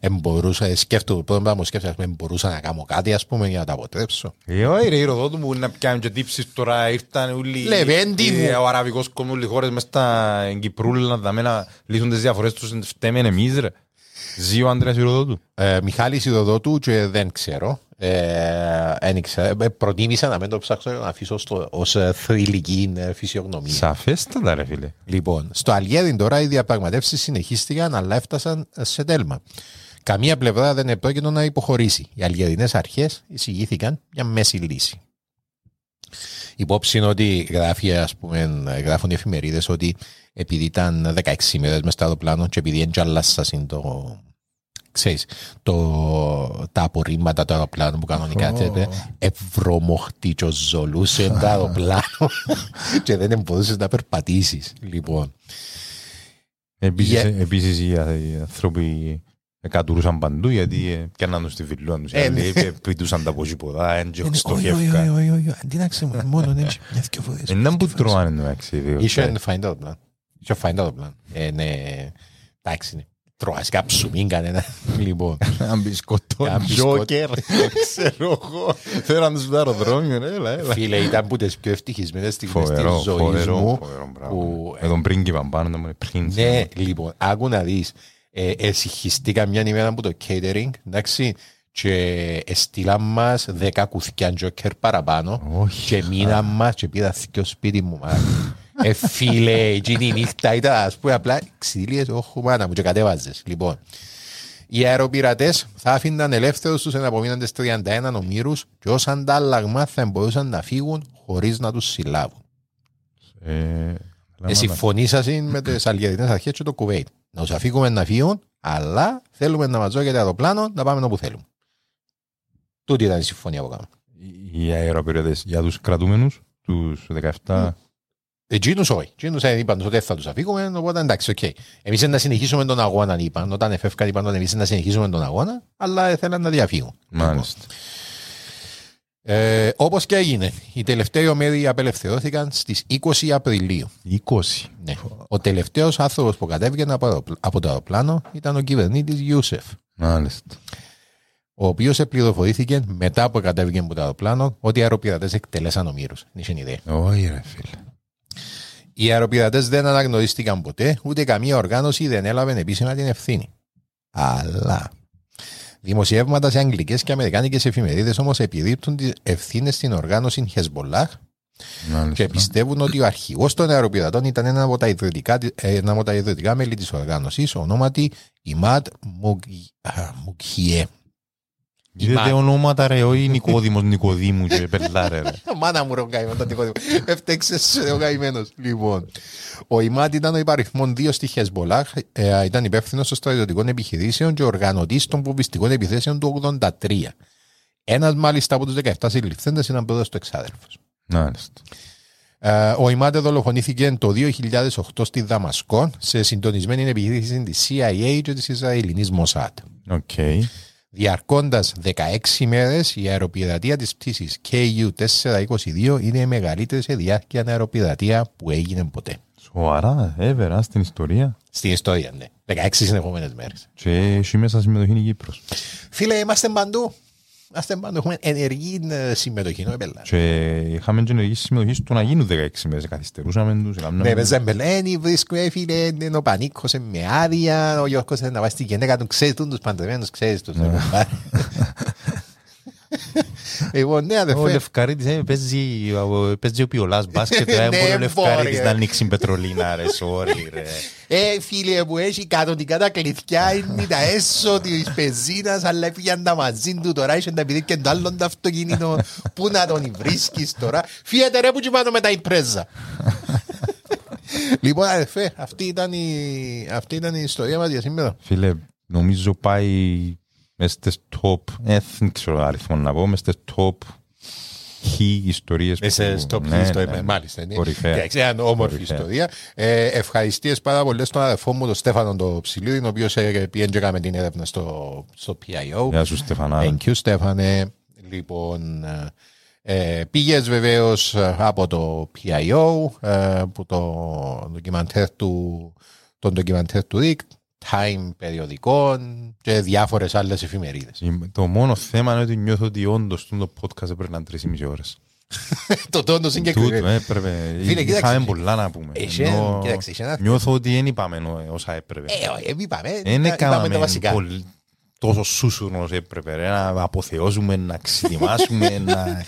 μπορούσα να κάνω κάτι ας πούμε για να τα αποτρέψω. Όχι ρε Ηροδότου μου να πιάνουν και τύψεις τώρα, ήρθαν όλοι ο αραβικός κόσμος, οι χώρες μες στα Κυπρούλα να λύσουν τις διαφορές τους, φταίμε εμείς ρε. Ζει ο Άντρεας Ηροδότου. Μιχάλης Ηροδότου και δεν ξέρω. Προτίμησα να μην το ψάξω να αφήσω ως θρυλική φυσιογνωμία. Σαφέστατα ρε φίλε. Λοιπόν, στο Αλγέρι τώρα οι διαπραγματεύσεις συνεχίστηκαν αλλά έφτασαν σε τέλμα. Καμία πλευρά δεν επρόκειτο να υποχωρήσει. Οι αλγερινές αρχές εισηγήθηκαν για μέση λύση. Υπόψη είναι ότι γράφουν οι εφημερίδες ότι επειδή ήταν 16 μέρες μες στο αεροπλάνο και επειδή εντζαλάσσασαν τα απορρίμματα του αεροπλάνου που κανονικά ευρωμοχτή και ζολούσε το αεροπλάνο και δεν μπορούσες να περπατήσεις. Λοιπόν. Επίσης οι άνθρωποι κατουρούσαν παντού γιατί πιάνναν τους στη φιλούα τους, πιτούσαν τα ποσίποδα, έντυχαν στο γεύκα. Όχι, αντί να ξέρουμε μόνο μια δυο φορές. Είναι που τρώανε το αξίδιο. Είχε find out plan. Είχε find out plan. Εντάξει, τρώγας κάψουμιν κανένα. Λοιπόν. Αν μπισκοτό, τζόκερ, ξέρω εγώ. Θέλαν τους στο αεροδρόμιο, έλα. Φίλε, ήταν που τις πιο ευτυχισμένες στιγμές της ζωής μου. Με τον πρίγκιπα πάνω, τον πρίγκιπα. Ναι, λοιπόν, άκου να δεις. Εσυχιστήκα μια ημέρα από το catering, εντάξει, και έστειλαν μας 10 κουθκιά τζόκερ παραπάνω και μείναν μας και πήρα στο σπίτι μου. Φίλε, εκείνη η νύχτα ήταν, ας πούμε, απλά ξυλίες, όχι μάνα μου και κατέβαζες. Λοιπόν, οι αεροπειρατές θα άφηναν ελεύθερους τους εναπομείναντες 31 ομήρους και ως αντάλλαγμα θα μπορούσαν να φύγουν χωρίς να τους συλλάβουν. συμφωνήσασαι με τις Αλγερινές αρχές και το Κουβέιτ. Να τους αφήκουμε να φύγουν, αλλά θέλουμε να μας δώσετε αεροπλάνο να πάμε όπου θέλουμε. Τούτη ήταν η συμφωνία που κάναμε. Οι αεροπεριοδές για τους κρατούμενους, τους 17... Εκείνους όχι. Εκείνους είπαν ότι θα τους αφήκουμε, οπότε εντάξει, οκ. Εμείς να συνεχίσουμε τον αγώνα, είπαν. Όταν εφεύκαν είπαν ότι εμείς να συνεχίσουμε τον αγώνα, αλλά θέλαν να διαφύγουν. Μάλιστα. Όπως και έγινε, οι τελευταίοι ομέδοι απελευθερώθηκαν στις 20 Απριλίου. 20. Ναι. Ο τελευταίος άνθρωπος που κατέβηκε από το αεροπλάνο ήταν ο κυβερνήτης Ιούσεφ. Μάλιστα. Ο οποίος πληροφορήθηκε μετά που κατέβηκε από το αεροπλάνο ότι οι αεροπειρατές εκτελέσαν ομήρους. Δεν είχε ιδέα. Όχι, ρε φίλε. Οι αεροπειρατές δεν αναγνωρίστηκαν ποτέ, ούτε καμία οργάνωση δεν έλαβε επίσημα την ευθύνη. Αλλά δημοσιεύματα σε αγγλικές και αμερικάνικες εφημερίδες όμως επιρρύπτουν τις ευθύνες στην οργάνωση Χεσμολάχ και πιστεύουν ότι ο αρχηγός των αεροπειρατών ήταν ένα από τα ιδρυτικά μέλη της οργάνωσης, ονόματι Ιμάτ Μουκχιέ. Είδατε ονόματα ρε, όχι Νικόδημος Νικοδήμου και Πελάρε ρε. Μάνα μου ρε ο καημένος τον Νικόδημο. Έφτεξες ο καημένος. Λοιπόν, ο Ιμάτ ήταν ο υπαριθμόν 2 στη Χεσμολάχ, ήταν υπεύθυνος των στρατιωτικών επιχειρήσεων και οργανωτής των βομβιστικών επιθέσεων του 1983. Ένας μάλιστα από τους 17 συλληφθέντες ήταν πρώτος του εξάδελφος. Ο Ιμάτ δολοφονήθηκε το 2008 στη Δαμασκό σε συντονισμένη επιχείρηση της CIA και της Ισραηλινής Μοσάτ. Διαρκώντας 16 μέρες, η αεροπειρατεία της πτήσης KU-422 είναι η μεγαλύτερη σε διάρκεια αεροπειρατεία που έγινε ποτέ. Σοβαρά, έβερα στην ιστορία. Στην ιστορία, ναι. 16 συνεχόμενες μέρες. Και εσύ μέσα συμμετοχή είναι η Κύπρος. Φίλε, είμαστε παντού. Έχουμε ενεργή συμμετοχή, όχι πελά. Και είχαμε και ενεργή συμμετοχή στο να γίνουν 16 μέρες. Καθυστερούσαμε τους. Ναι, παίζαμε μπελένι, βρίσκουμε φίλε, ο Πανίκος με άδεια, ο Γιώργος να βάζει τη γυναίκα του, ξέρεις τους παντρεμένους, ξέρεις τους. Λοιπόν, ναι, αδερφέ. Ο Λευκαρίτης παίζει ο Πιολάς μπάσκετ, μπορεί ο Λευκαρίτης να ανοίξει πετρολίνα, ρε, sorry, ρε. Φίλε που έχει κατωτικά τα κλειδιά είναι τα έσω της πεζίνας, αλλά έφυγαν τα μαζί του τώρα, είχε τα πηδί και το άλλον το αυτοκίνητο, πού να τον βρίσκεις τώρα. Φύγετε ρε που τσιπάνω με τα υπρέζα. Λοιπόν, αδερφέ, αυτή ήταν η ιστορία μας για σήμερα. Φίλε, νομίζω πάει μες στις top, δεν ξέρω αριθμό να πω, μες στις top ιστορίες. Μες στις top ιστορίες, μάλιστα. Είναι όμορφη ιστορία. Ευχαριστίες πάρα πολλές στον αδερφό μου, τον Στέφανο τον Ψηλίδη, ο οποίος πήγαινε και έκαμε την έρευνα στο PIO. Γεια σου Στέφανα. Thank you Στέφανε. Λοιπόν, πήγες βεβαίως από το PIO, που τον ντοκιμαντέρ του Rick, Time περιοδικών και διάφορες άλλες εφημερίδες. Το μόνο θέμα είναι ότι νιώθω ότι όντως το podcast έπαιρναν 3,5 ώρες. Το τόντο συγκεκριμένο. Έπρεπε. Είχαμε πολλά να πούμε. Νιώθω ότι δεν είπαμε όσα έπρεπε. Δεν έκαναμε τόσο σούσουρνο όσο έπρεπε. Να αποθεώσουμε, να ξετοιμάσουμε, να...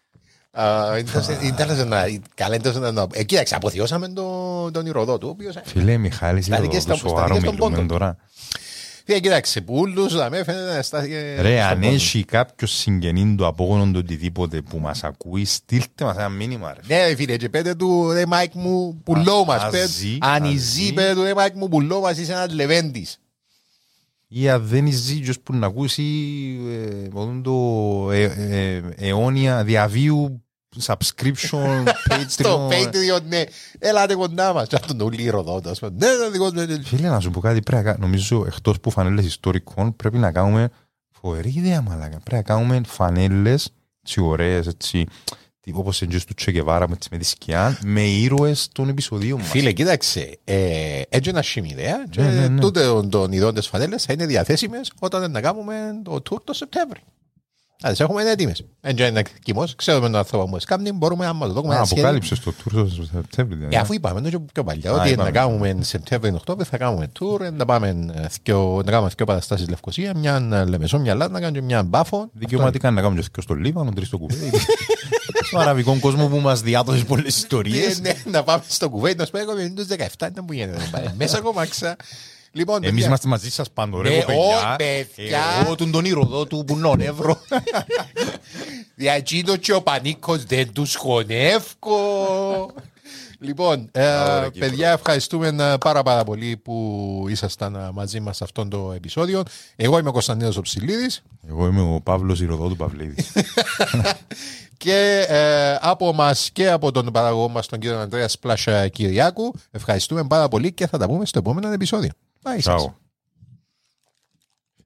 Κοίταξε, αποθειώσαμε τον Ηρωδότου. Φίλε Μιχάλης, το σοβαρό μιλούμε τώρα. Κοίταξε, πούλους φαίνεται να στάθηκε... Ρε, αν έχει κάποιος συγγενήν του απόγονον του οτιδήποτε που μας ακούει, στείλτε μας ένα μήνυμα. Ναι φίλε, και πέτε του ρε Μάικ μου πουλό μας. Αν ζει πέτε του ρε Μάικ μου πουλό μας, είσαι ένας λεβέντης. Ή αν δεν ζει ποιος που να ακούσει το αιώνια διαβίου subscription Patreon. Στο Patreon, ναι. Έλατε κοντά μας. Αυτό είναι όλοι οι Ηρωδότες. Φίλε, να σου πω κάτι. Νομίζω εκτός που φανέλες ιστορικών πρέπει να κάνουμε φοβερή ιδέα μαλάκα. Πρέπει να κάνουμε φανέλες έτσι ωραίες, έτσι όπως εγγύς του Τσεκεβάρα με τη σκιά, με ήρωες των επεισοδίων μας. Φίλε, κοίταξε, έτσι ένα σημειδέα και τούτε των ειδών της φανέλες θα είναι διαθέσιμες όταν να κάνουμε το tour το Σεπτέμβρη. Ας έχουμε έτοιμες. Έτσι είναι κοιμός, ξέρουμε τον άνθρωπο μου εσκάμνη, μπορούμε να το δούμε. Αποκάλυψες το tour το Σεπτέμβρη. Αφού είπαμε πιο παλιά, ότι να κάνουμε Σεπτέμβρη-Οκτώβρη θα κάνουμε tour, να κάνουμε δύο παραστάσεις Λευκοσία, μια Λεμεσό, μια Λάτνα, να κάνουμε μια Μπάφο. Δικαιωματικά να κάνουμε και στο Λίβανο, 3 στο Κουβέιτ. Στον αραβικό κόσμο που μας διάδωσε πολλές ιστορίες. Να πάμε στο Κουβέιτ, να σπέγω με τους 17 ήταν που γίνεται. Μέσα κομμάξα. Εμείς είμαστε μαζί σας πάντο ρε παιδιά. Εγώ τον Ηρωδότου που νον ευρώ. Διακίνω και ο Πανίκος δεν τους χωνεύκω. Λοιπόν, παιδιά, ευχαριστούμε πάρα πολύ που ήσασταν μαζί μας σε αυτό το επεισόδιο. Εγώ είμαι ο Κωνσταντίνος ο Ψηλίδης. Εγώ είμαι ο Παύλος Ηρωδότου Παυλίδης. Και από μας και από τον παραγωγό μας, τον κύριο Ανδρέα Σπλάσ Κυριάκου, ευχαριστούμε πάρα πολύ και θα τα πούμε στο επόμενο επεισόδιο. Bye.